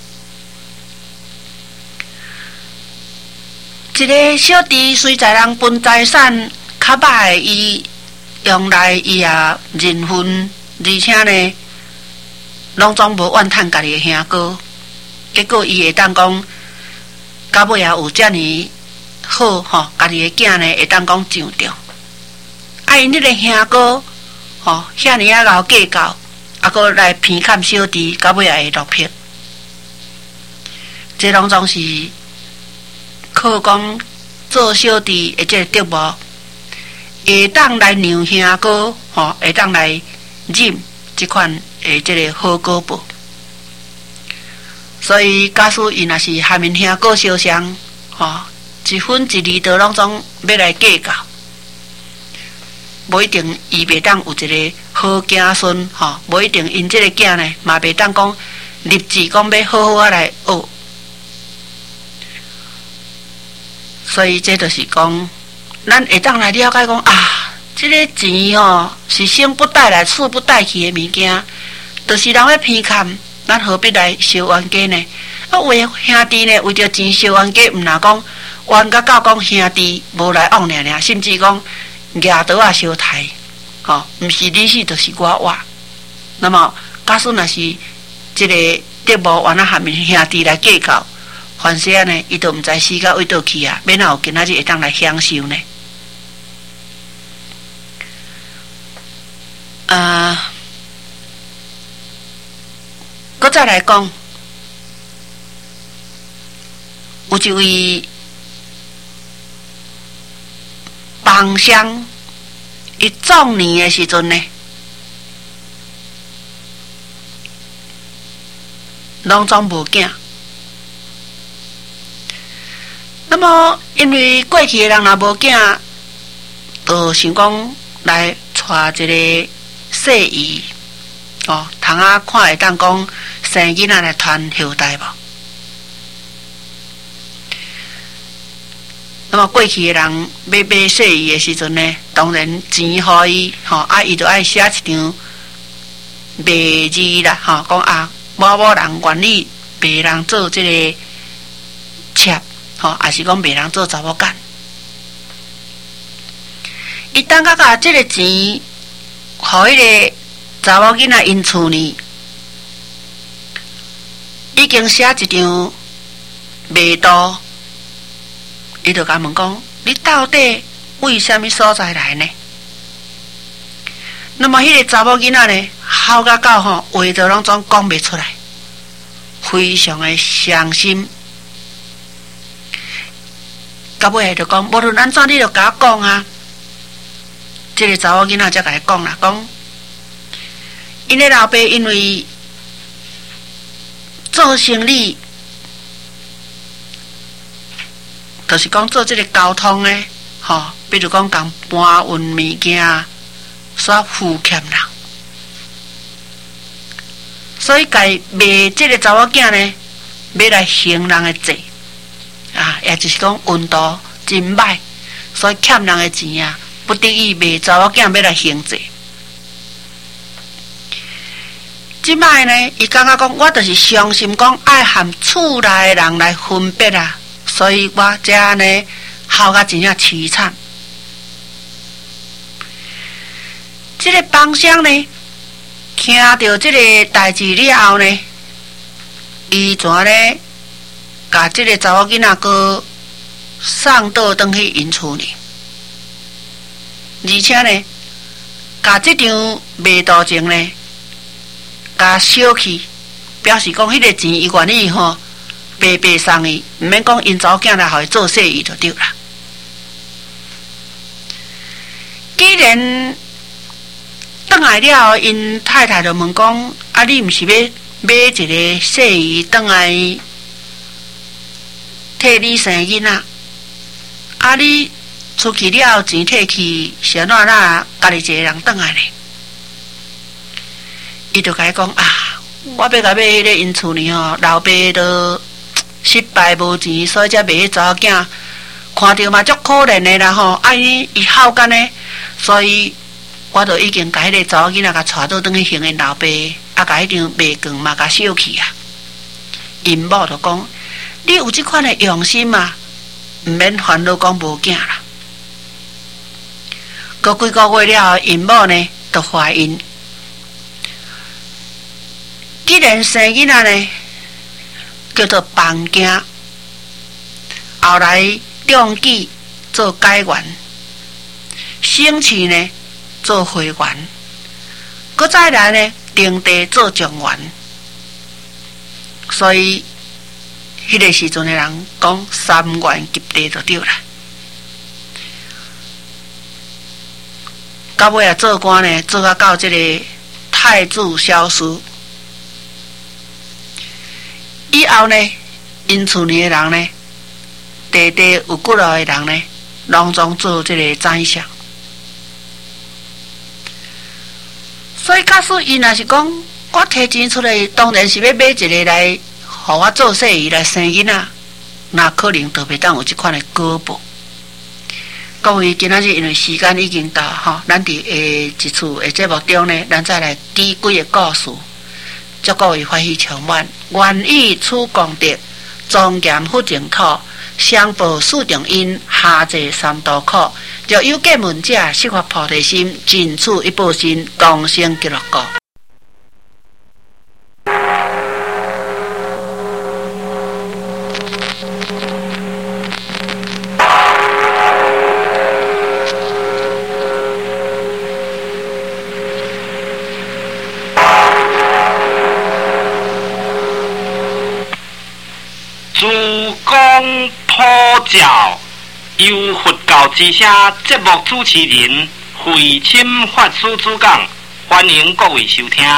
一个小弟虽在人分财产较歹，伊用来伊也认分，而且呢，拢总无怨叹家己的兄哥。结果伊会当讲，到尾也有遮尔好吼，家己的囝呢会当讲上着。啊，因迄个兄哥吼，遐尼啊老计较，啊，搁来偏袒小弟，到尾也会落魄。这拢总是靠讲做小弟的这个德母，会当来让兄哥吼，会当来忍这款诶这个好果报。所以假使伊若是下面兄哥相像，吼，一分一二都拢总要来计较，无一定伊袂当有一个好子孙，吼，无一定因这个囝呢，嘛袂当讲立志讲要好好啊来学。所以这就是讲，咱会当来了解讲啊，这个钱吼是生不带来，死不带去的物件，就是人要偏袒，咱何必来烧冤家呢？啊，有的兄弟呢，为着钱烧冤家，毋若讲冤甲到讲兄弟无来往尔尔，甚至讲举刀啊烧台，吼、哦，毋是你死，就是我活。那么，假使若是这个德母原来下面兄弟来计较。凡事呢，伊都毋知死到位倒去啊，免哪有今仔日会当来享受呢？啊，搁再来讲，有一位房商，伊壮年的时阵呢，拢总无囝。那么，因为过去的人若无囝，就想讲来带一个细姨哦，通啊看会当讲生囡仔来传后代无。那么过去的人要买细姨的时阵呢，当然钱予伊吼，啊伊就爱写一张卖字啦，吼，讲啊某某人愿意卖人做这个妾。 吼、哦，也是讲袂人做查某干。伊等甲甲即个钱，互迄个查某囡仔因厝呢，已经写一张卖图，伊就甲问讲：你到底为虾米所在来呢？那么迄个查某囡仔呢，哭甲到吼，话都拢总讲袂出来，非常的伤心。到尾就讲，无论安怎，你就甲我讲啊。这个查某囡仔才甲伊讲啦，讲因的老爸因为做生意，就是讲做这个交通的，吼、哦，比如讲共搬运物件，煞负欠人，所以该卖这个查某囝呢，要来还人的债，啊，也就是讲运道真歹，所以欠人的钱啊。不得已卖查某囝要来还债。即摆呢，伊感觉讲，我就是伤心，讲爱和厝内的人来分别啊，所以我这样呢，哭甲真正凄惨。这个帮厢呢，听到这个代志了后呢，伊怎呢，甲这个查某囡仔个送倒转去因厝呢？而且呢，甲这张卖图证呢，甲烧去，表示讲迄个钱伊愿意吼白白送伊，毋免讲因查某囝来互伊做生意就对啦。既然转来了后，因太太就问讲：啊，你毋是要买一个生意转来替你生囡仔？啊，你？出去了后，钱摕去，是安怎啦？家己一个人转来呢？伊就甲伊讲啊，我要甲买迄个因厝呢吼，老爸都失败无钱，所以才卖迄查某囝，看着嘛足可怜的啦吼。啊，伊伊孝干呢，所以我就已经甲迄个查某囡仔甲带倒转去还因老爸，啊，甲迄张卖光嘛甲烧去啊。因某就讲：你有即款的用心嘛，毋免烦恼讲无囝啦。过几个月了后，因某呢就怀孕。既然生囡仔呢叫做房囝，后来中举做解元，升旗呢做会员，搁再来呢定地做状元。所以迄个时阵的人讲三元及第就对了。到尾啊，做官呢，做啊到这个太子小书。以后呢，因厝里的人呢，地地有骨肉的人呢，拢总做这个宰相。所以，假使伊若是讲，我摕钱出来，当然是要买一个来，互我做生意来生囡仔，那可能都袂当有这款的果报。各位，今仔日因为时间已经到吼，咱伫下一次的节目中呢，咱再来举几个故事，祝各位欢喜充满。愿以此功德，庄严福净土，相报四重因，下济三途苦。若有见闻者，悉发菩提心，尽此一报身，同生极乐国。 诸公普教由佛教之声节目主持人慧清法师主讲，欢迎各位收听。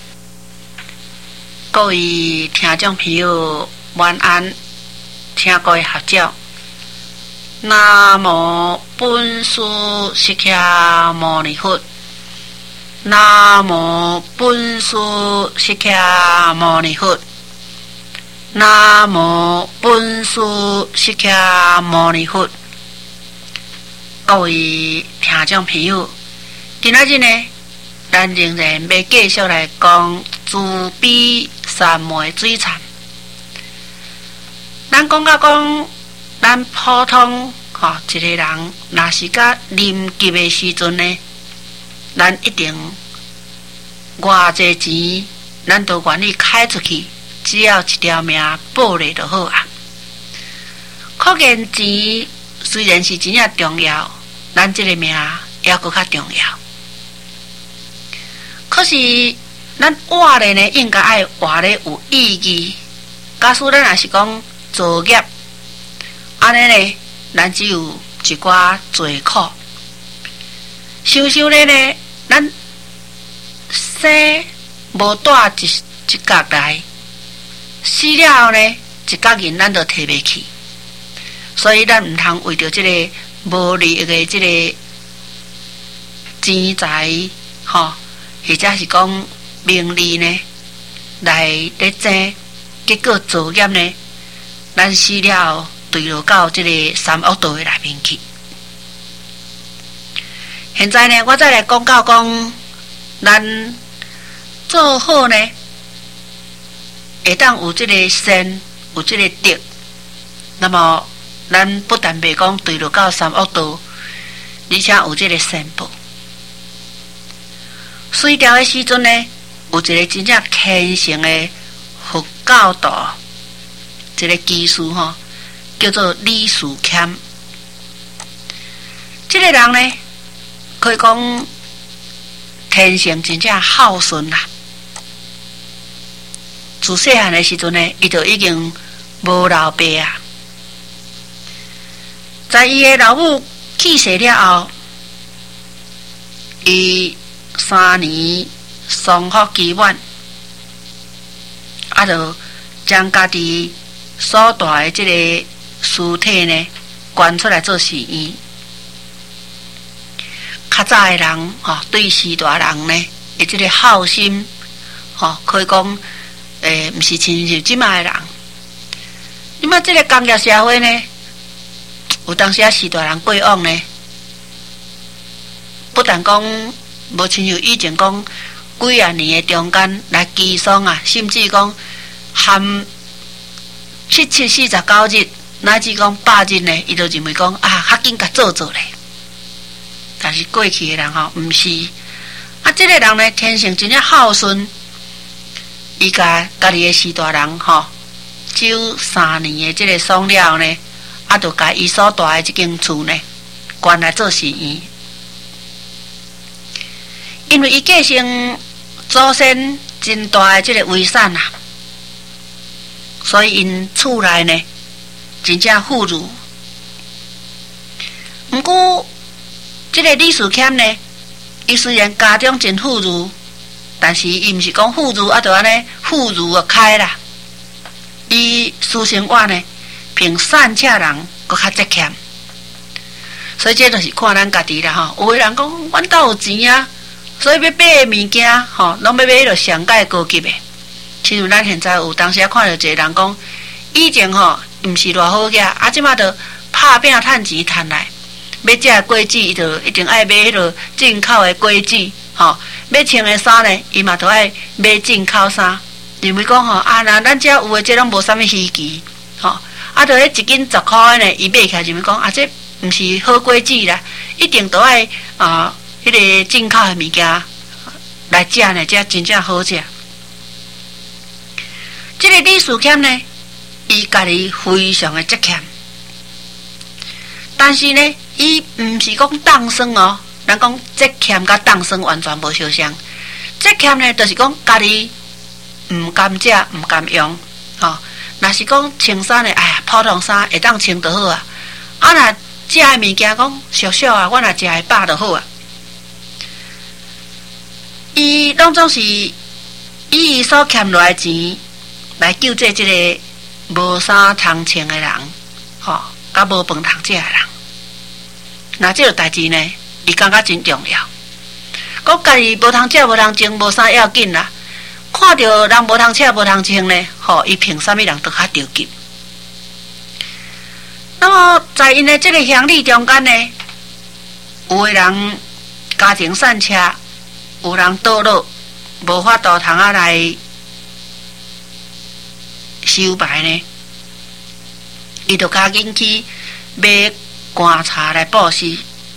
各位听众朋友，晚安，请各位合照。南无本师释迦牟尼佛，南无本师释迦牟尼佛。南无本师释迦牟尼佛。各位听众朋友，今仔日呢，咱仍然要继续来讲慈悲三昧水忏。咱讲到讲咱普通吼、哦、一个人，若是甲临急的时阵呢，咱一定偌济钱，咱都愿意开出去，只要一条命保咧就好啊。可见钱虽然是真正重要，咱这个命也搁较重要。可是咱活咧呢，应该爱活咧有意义。假使咱若是讲作业，安尼呢，咱只有一寡罪苦。想想咧呢，咱生无带一一角来，死了后呢，一角银咱都摕袂去。所以咱毋通为着即个无利益的即个钱财，吼，或者是讲名利呢，来咧争，结果作业呢，咱死了后坠落到即个三恶道的内面去。现在呢，我再来讲到讲，咱做好呢，会当有即个善，有即个德，那么咱不但袂讲坠落到三恶道，而且有即个善报。隋朝的时阵呢，有一个真正虔诚的佛教徒，一个居士吼，叫做李嗣谦。这个人呢，可以讲天性真正孝顺啦。自细汉的时阵呢，伊就已经无老爸啊。在伊的老母去世了后，伊三年丧福期满，啊，就将家己所带的这个尸体呢，捐出来做寺院。较早的人吼、哦，对士大人呢，伊这个孝心，吼、哦，可以讲，诶，毋是亲像即卖的人。你嘛，这个工业社会呢，有当时啊，士大人过往呢，不但讲无亲像以前讲几啊年的中间来寄送啊，甚至讲含七七四十九日，乃至讲百日呢，伊就认为讲啊，较紧甲做做咧。但是过去的人吼，毋是啊，这个人呢，天性真正孝顺，伊甲家己的士大人吼，守三年的这个丧了后呢，啊，就甲伊所住的这间厝呢，捐来做寺院。因为伊继承祖先真大的这个遗产啊，所以因厝内呢，真正富裕。不过，这个李嗣谦呢，伊虽然家中真富裕，但是伊毋是讲富裕啊，就安尼富裕就开啦。伊私生活呢，比善车人搁较节俭，所以这就是看咱家己啦吼。有的人讲，阮兜有钱啊，所以要买的物件吼，拢要买迄个上界高级的。亲像咱现在有当时啊看到一个人讲，以前吼毋是偌好个，啊，即马着拍拼趁钱趁来。要食果子，伊就一定爱买迄落进口的果子，吼。要穿的衫呢，伊嘛都爱买进口衫。认为讲吼，啊，那咱遮有的这拢无啥物稀奇，吼。啊，就迄一斤十块的呢，伊买起来认为讲，啊，这毋是好果子啦，一定都爱啊，迄个进口的物件来食呢，才真正好食。这个李嗣谦呢，伊家己非常的节俭，但是呢，伊毋是讲当生哦，咱讲节俭甲当生完全无相像。节俭呢，就是讲家己毋甘食、毋甘用，吼、哦。若是讲穿衫呢，哎呀，普通衫会当穿就好啊。啊，若食的物件讲俗俗啊，我若食会饱就好啊。伊拢总是以伊所欠落来钱来救济即个无衫通穿的人，吼、哦，甲无饭通食的人。那这个代志呢，伊感觉真重要。讲家己无通食、无通穿、无啥要紧啦。看到人无通吃、无通穿呢，吼，伊凭啥物人都较着急。那么在因的这个乡里中间呢，有的人家庭散车，有人倒落，无法度通啊来修牌呢。 伊就加紧去买棺柴来布施。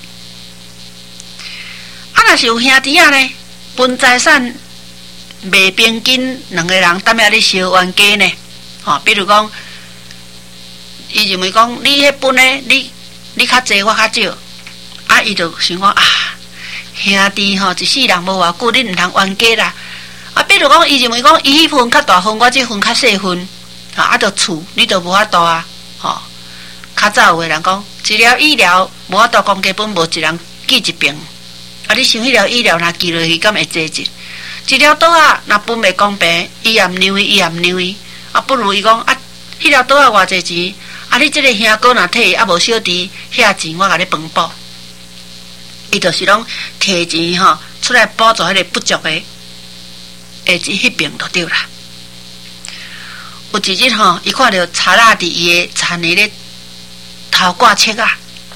啊，若是有兄弟仔呢，分财产袂平均，两个人踮遐咧烧冤家呢。吼、哦，比如讲，伊认为讲你迄分呢，你你较济，我较少，啊，伊就想讲啊，兄弟吼、哦，一世人无偌久，你毋通冤家啦。啊，比如讲，伊认为讲伊迄份较大份，我这份较细份，啊，啊，着厝你着无法度啊，吼、哦。较早有个人讲，一条医疗无法度公家本，无一人记一病。啊，你想迄条医疗若记落去，敢会济钱？一条刀啊，若分袂公平，伊也毋让伊，伊也毋让伊。啊，不如伊讲啊，迄条刀啊偌济钱？啊，你即个兄哥若摕啊无小弟，遐钱我甲你分补。伊就是拢摕钱吼出来补助迄个不足的，诶，迄病就对啦。有一日吼，伊看到查拉伫伊的田里咧头挂切啊，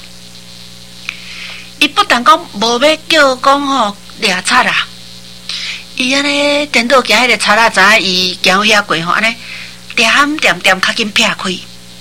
伊不但讲无要叫讲吼掠贼啦，伊安尼颠倒行迄个查拉知影伊行遐过吼，安尼点点点较紧撇开。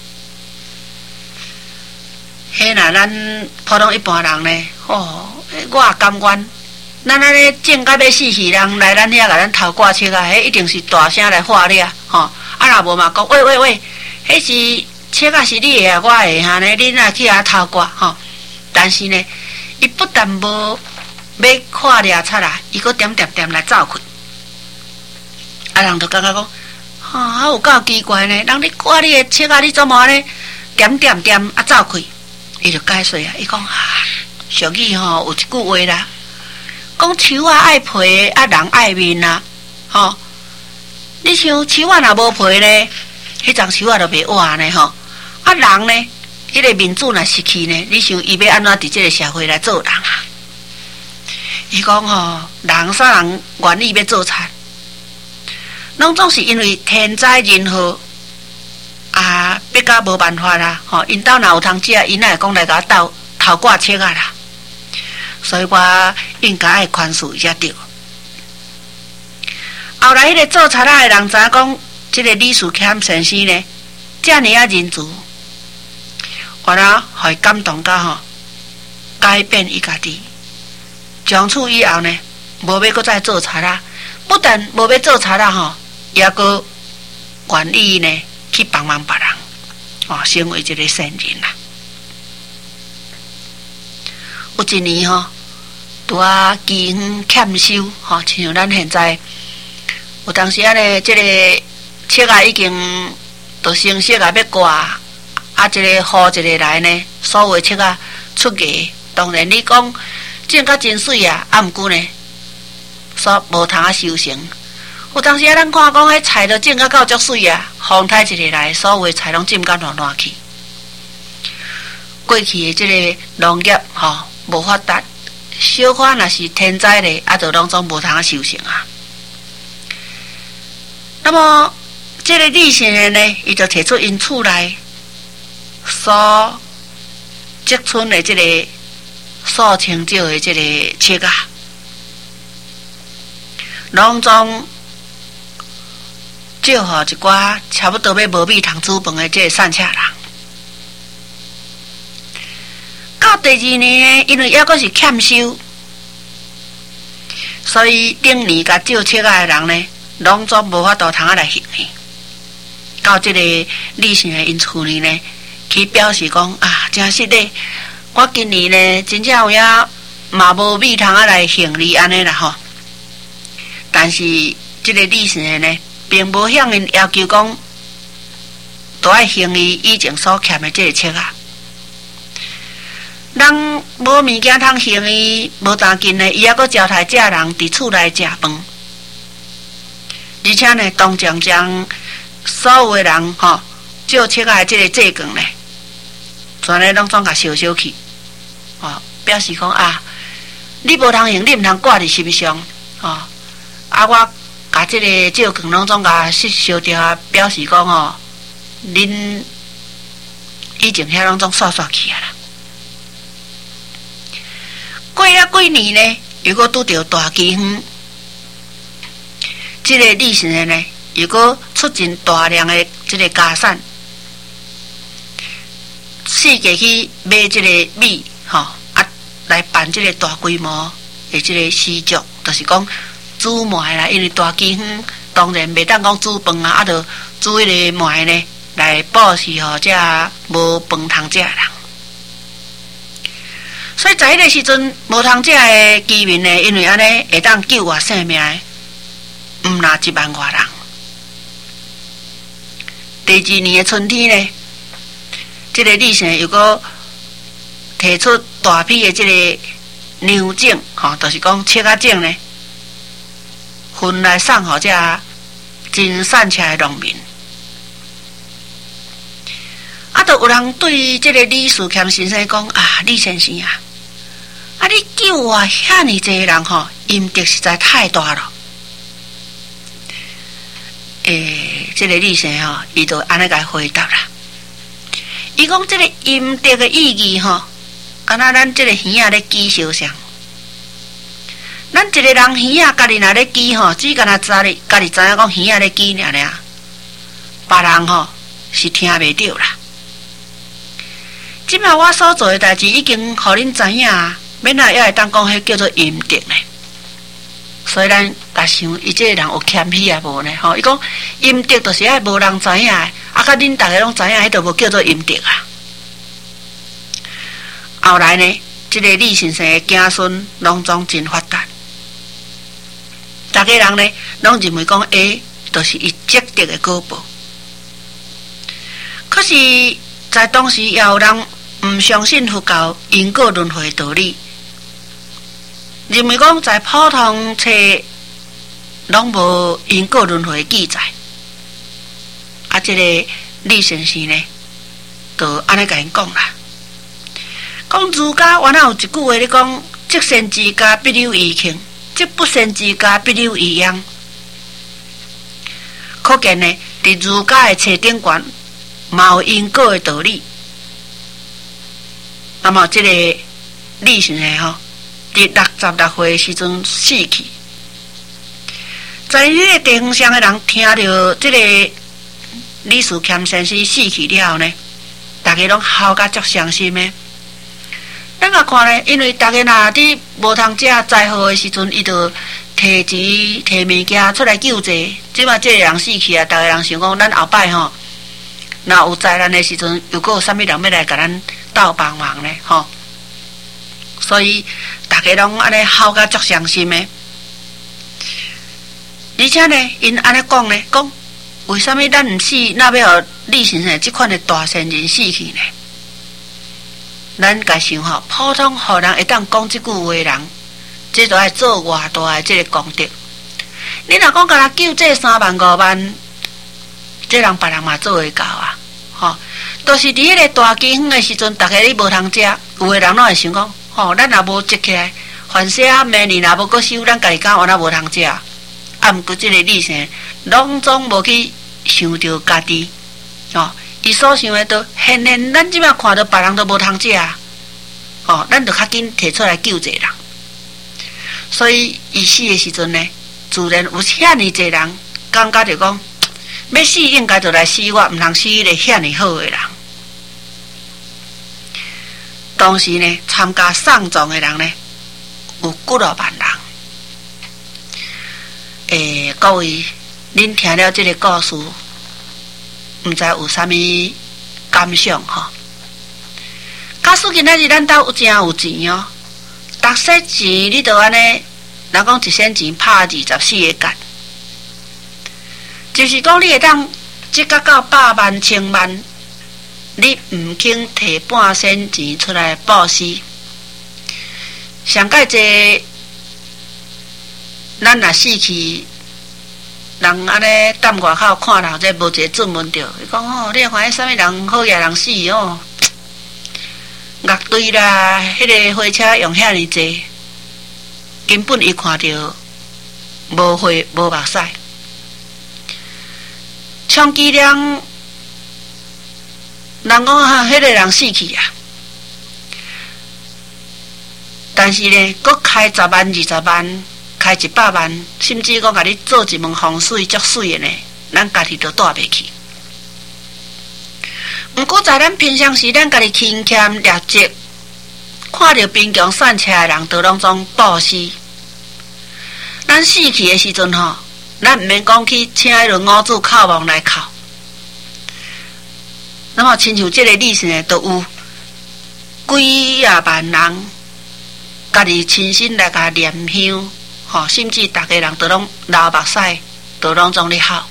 迄若咱普通一般人呢，哦，我也甘愿。咱安尼种甲要死死人来咱遐甲咱头挂切啊，迄一定是大声来喝咧，吼、哦。啊，若无嘛讲，喂喂喂，迄是切啊是你的啊，我的哈呢，你若去遐头挂吼、哦。但是呢，伊不但无要看掠贼啦，伊阁点点点来走开。啊，人就感觉讲，哈、哦，啊有够奇怪呢，人你挂你的切啊，你怎么安尼点点点啊走开？伊就解释啊，伊讲啊，俗语吼有一句话啦，讲树啊爱皮，啊人爱面啊，吼、哦。你像树啊若无皮呢，迄丛树啊就袂活呢吼。啊人呢，迄、那个面子若失去呢，你想伊要安怎伫即个社会来做人啊？伊讲吼，人啥人愿意要做贼，拢总是因为天灾人祸啊，逼甲无办法啦。吼、哦，因兜若有通食，因哪会讲来甲我斗头挂切啊啦？所以我应该爱宽恕伊才对。后来迄个做贼仔的人知影讲，即个李树谦先生呢，遮尔啊仁慈，原来互伊感动到吼，改变伊家己。从此以后呢，无要搁再做贼仔，不但无要做贼仔吼，也搁愿意呢去帮忙别人，哦，成为一个善人啦。有一年吼，拄啊饥荒欠收，吼，亲像咱现在。有当时啊呢，即、这个切啊已经都成熟啊要挂，啊，即、这个雨一个来呢，所有切啊出价。当然你讲种甲真水啊，啊毋过呢，所无通啊收成。有当时啊，咱看讲迄菜都种甲够足水啊，风台一个来，所有的菜拢浸甲烂烂去。过去的即个农业吼无发达，小可若是天灾咧，啊，就拢总无通啊收成啊。那么，这个李先生呢，伊就提出因厝内所积存的这个数千少的这个切啊，拢总借互一寡差不多要无米通煮饭的这个善车人。到第二年呢，因为抑阁是欠收，所以顶年甲借切啊的人呢。拢总无法度通啊来行去，到即个李先生因厝里呢，去表示讲啊，真实咧，我今年呢真正有影嘛无米通啊来行礼安尼啦吼。但是即个李先生呢，并无向因要求讲，都爱行伊以前所欠的即个切啊。人无物件通行伊，无当紧呢，伊抑阁招待这人伫厝内食饭。而且呢，当将将所有的人吼，借切啊这个借券呢，全咧拢总甲烧烧去，哦，表示讲啊，你无通用，你毋通挂伫心上，哦，啊，我甲这个借券拢总甲烧烧掉啊，表示讲吼，恁以前遐拢总煞煞去啊啦。过了几年呢，又搁拄着大饥荒。这个李先生呢，又搁出尽大量的这个家产， 世界去买这个米，吼、哦、啊，来办这个大规模的这个习俗，就是讲煮糜啦，因为大饥荒，当然袂当讲煮饭啊，啊，就煮迄个糜呢来保持吼这无饭通食人。所以在迄个时阵，无通食的居民呢，因为安尼会当救活性命的，毋若一万外人。第二年的春天呢，这个李姓又搁提出大批的这个牛种，吼、哦，就是讲切啊种呢，分来送互这真善车的农民。啊，就有人对这个李树谦先生讲啊，李先生啊，啊，你救我遐尼济人吼，阴德实在太大了。诶，这个李先生吼，伊就安尼甲回答啦。伊讲这个阴德的意义吼，敢若咱这个鱼仔咧记烧上。咱一个人鱼仔家己若咧记吼，只敢若知咧，家己知影讲鱼仔咧记尔尔，别人吼是听袂着啦。即摆我所做的代志已经互恁知影啊，免啊还会当讲迄叫做阴德呢。所以咱甲想，伊这个人有谦虚啊无呢？吼，伊讲阴德就是爱无人知影的，啊，甲恁逐个拢知影，迄就无叫做阴德啊。后来呢，这个李先生的子孙拢总真发达，逐个人呢拢认为讲，诶，就是伊积德的果报。可是，在当时也有人毋相信佛教因果轮回的道理。认为讲在普通册拢无因果轮回记载，啊，这个李先生呢，就安尼甲因讲啦，讲儒家原来有一句话咧讲：积善之家必有余庆，积不善之家必有余殃。可见呢，伫儒家的册顶悬嘛有因果的道理。那么这个李先生吼，伫六十六岁时阵死去，在迄个地方上的人听到这个李树谦先生死去了后呢，大家拢哭甲足伤心的。咱甲看呢，因为大家若伫无通食灾祸的时阵，伊就摕钱摕物件出来救济。即摆这个人死去啊，大家人想讲，咱后摆吼，若有灾难的时阵，又搁有啥物人要来甲咱斗帮忙呢？吼。所以大家拢安尼哭甲足伤心的，而且呢，因安尼讲呢，讲为什么咱毋死，那要互李先生这款的大善人死去呢？咱家想吼，普通互人会当讲这句话的人，这就爱做偌大的这个功德。你若讲甲他救这三万五万，这人别人嘛做会到啊，吼。都是伫迄个大饥荒的时阵，大家你无通食，有的人拢会想讲。吼、哦，咱也无积起来，凡事啊，明年也无搁收，咱家己讲，我那无通食。啊，毋过这个李生，拢总无去想着家己，哦，伊所想的都现现，咱即摆看到别人都无通食，哦，咱就较紧摕出来救济人。所以伊死的时阵呢，自然有遐尼济人感觉着讲，要死应该就来死我，毋通死迄个遐尼好的人。当时呢，参加丧葬的人呢，有几落万人。诶，各位，恁听了这个故事，毋知有啥物感想吼？假使今仔日咱兜有真有钱哦，逐些钱你就安尼，人讲一仙钱拍二十四个角，就是讲你会当积甲到百万、千万。你毋肯摕半仙钱出来报施，上盖这咱若死去，人安尼踮外口看人，这无一个准闻着。伊讲哦，你看迄啥物人好野人死哦，乐队啦，迄、那个火车用遐尼济，根本伊看着无血无目屎，充其量。人讲哈，迄个人死去啊，但是呢，佮开十万、二十万，开一百万，甚至讲甲你做一门风水足水的呢，咱家己都带袂去。 毋过在咱平常时，咱家己勤俭劣质，看到贫穷散车的人，都拢总布施。咱死去的时阵吼，咱毋免讲去请迄轮五子靠亡来靠。那么，亲像这个历史呢，都有几啊万人家己亲身来甲念香，吼，甚至逐个人都拢流目屎，都拢总咧哭。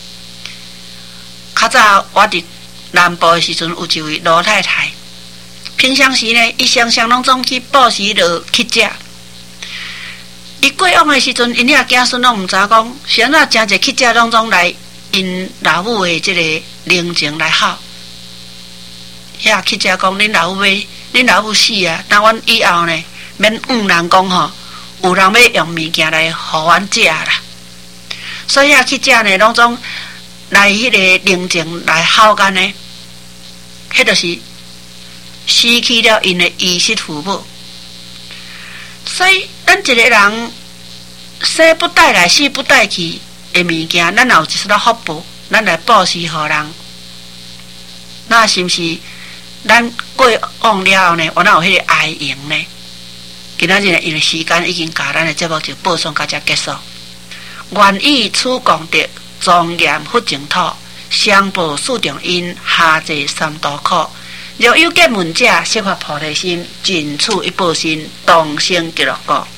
较早我伫南部的时阵，有一位老太太，平常时呢，伊常常拢总去布施落乞食。伊过往的时阵，因遐子孙拢毋知讲，是安怎诚侪乞食拢总来因老母的即个灵情来孝。遐乞食讲，恁老母要，恁老母死啊！但阮以后呢，免怨人讲吼，有人要用物件来互阮食啦。所以遐乞食呢，拢总来迄个灵情来孝干呢，迄就是失去了因的衣食父母。所以，咱一个人生不带来、死不带去的物件，咱也有一丝仔福报，咱来布施予人。那是毋是咱过往了后呢？我哪有迄个爱用呢？今仔日呢，因为时间已经到，咱的节目就播送到这结束。愿以此功德，庄严佛净土，上报四重因，下济三途苦。若有见闻者，悉发菩提心，尽此一报身，同生极乐国。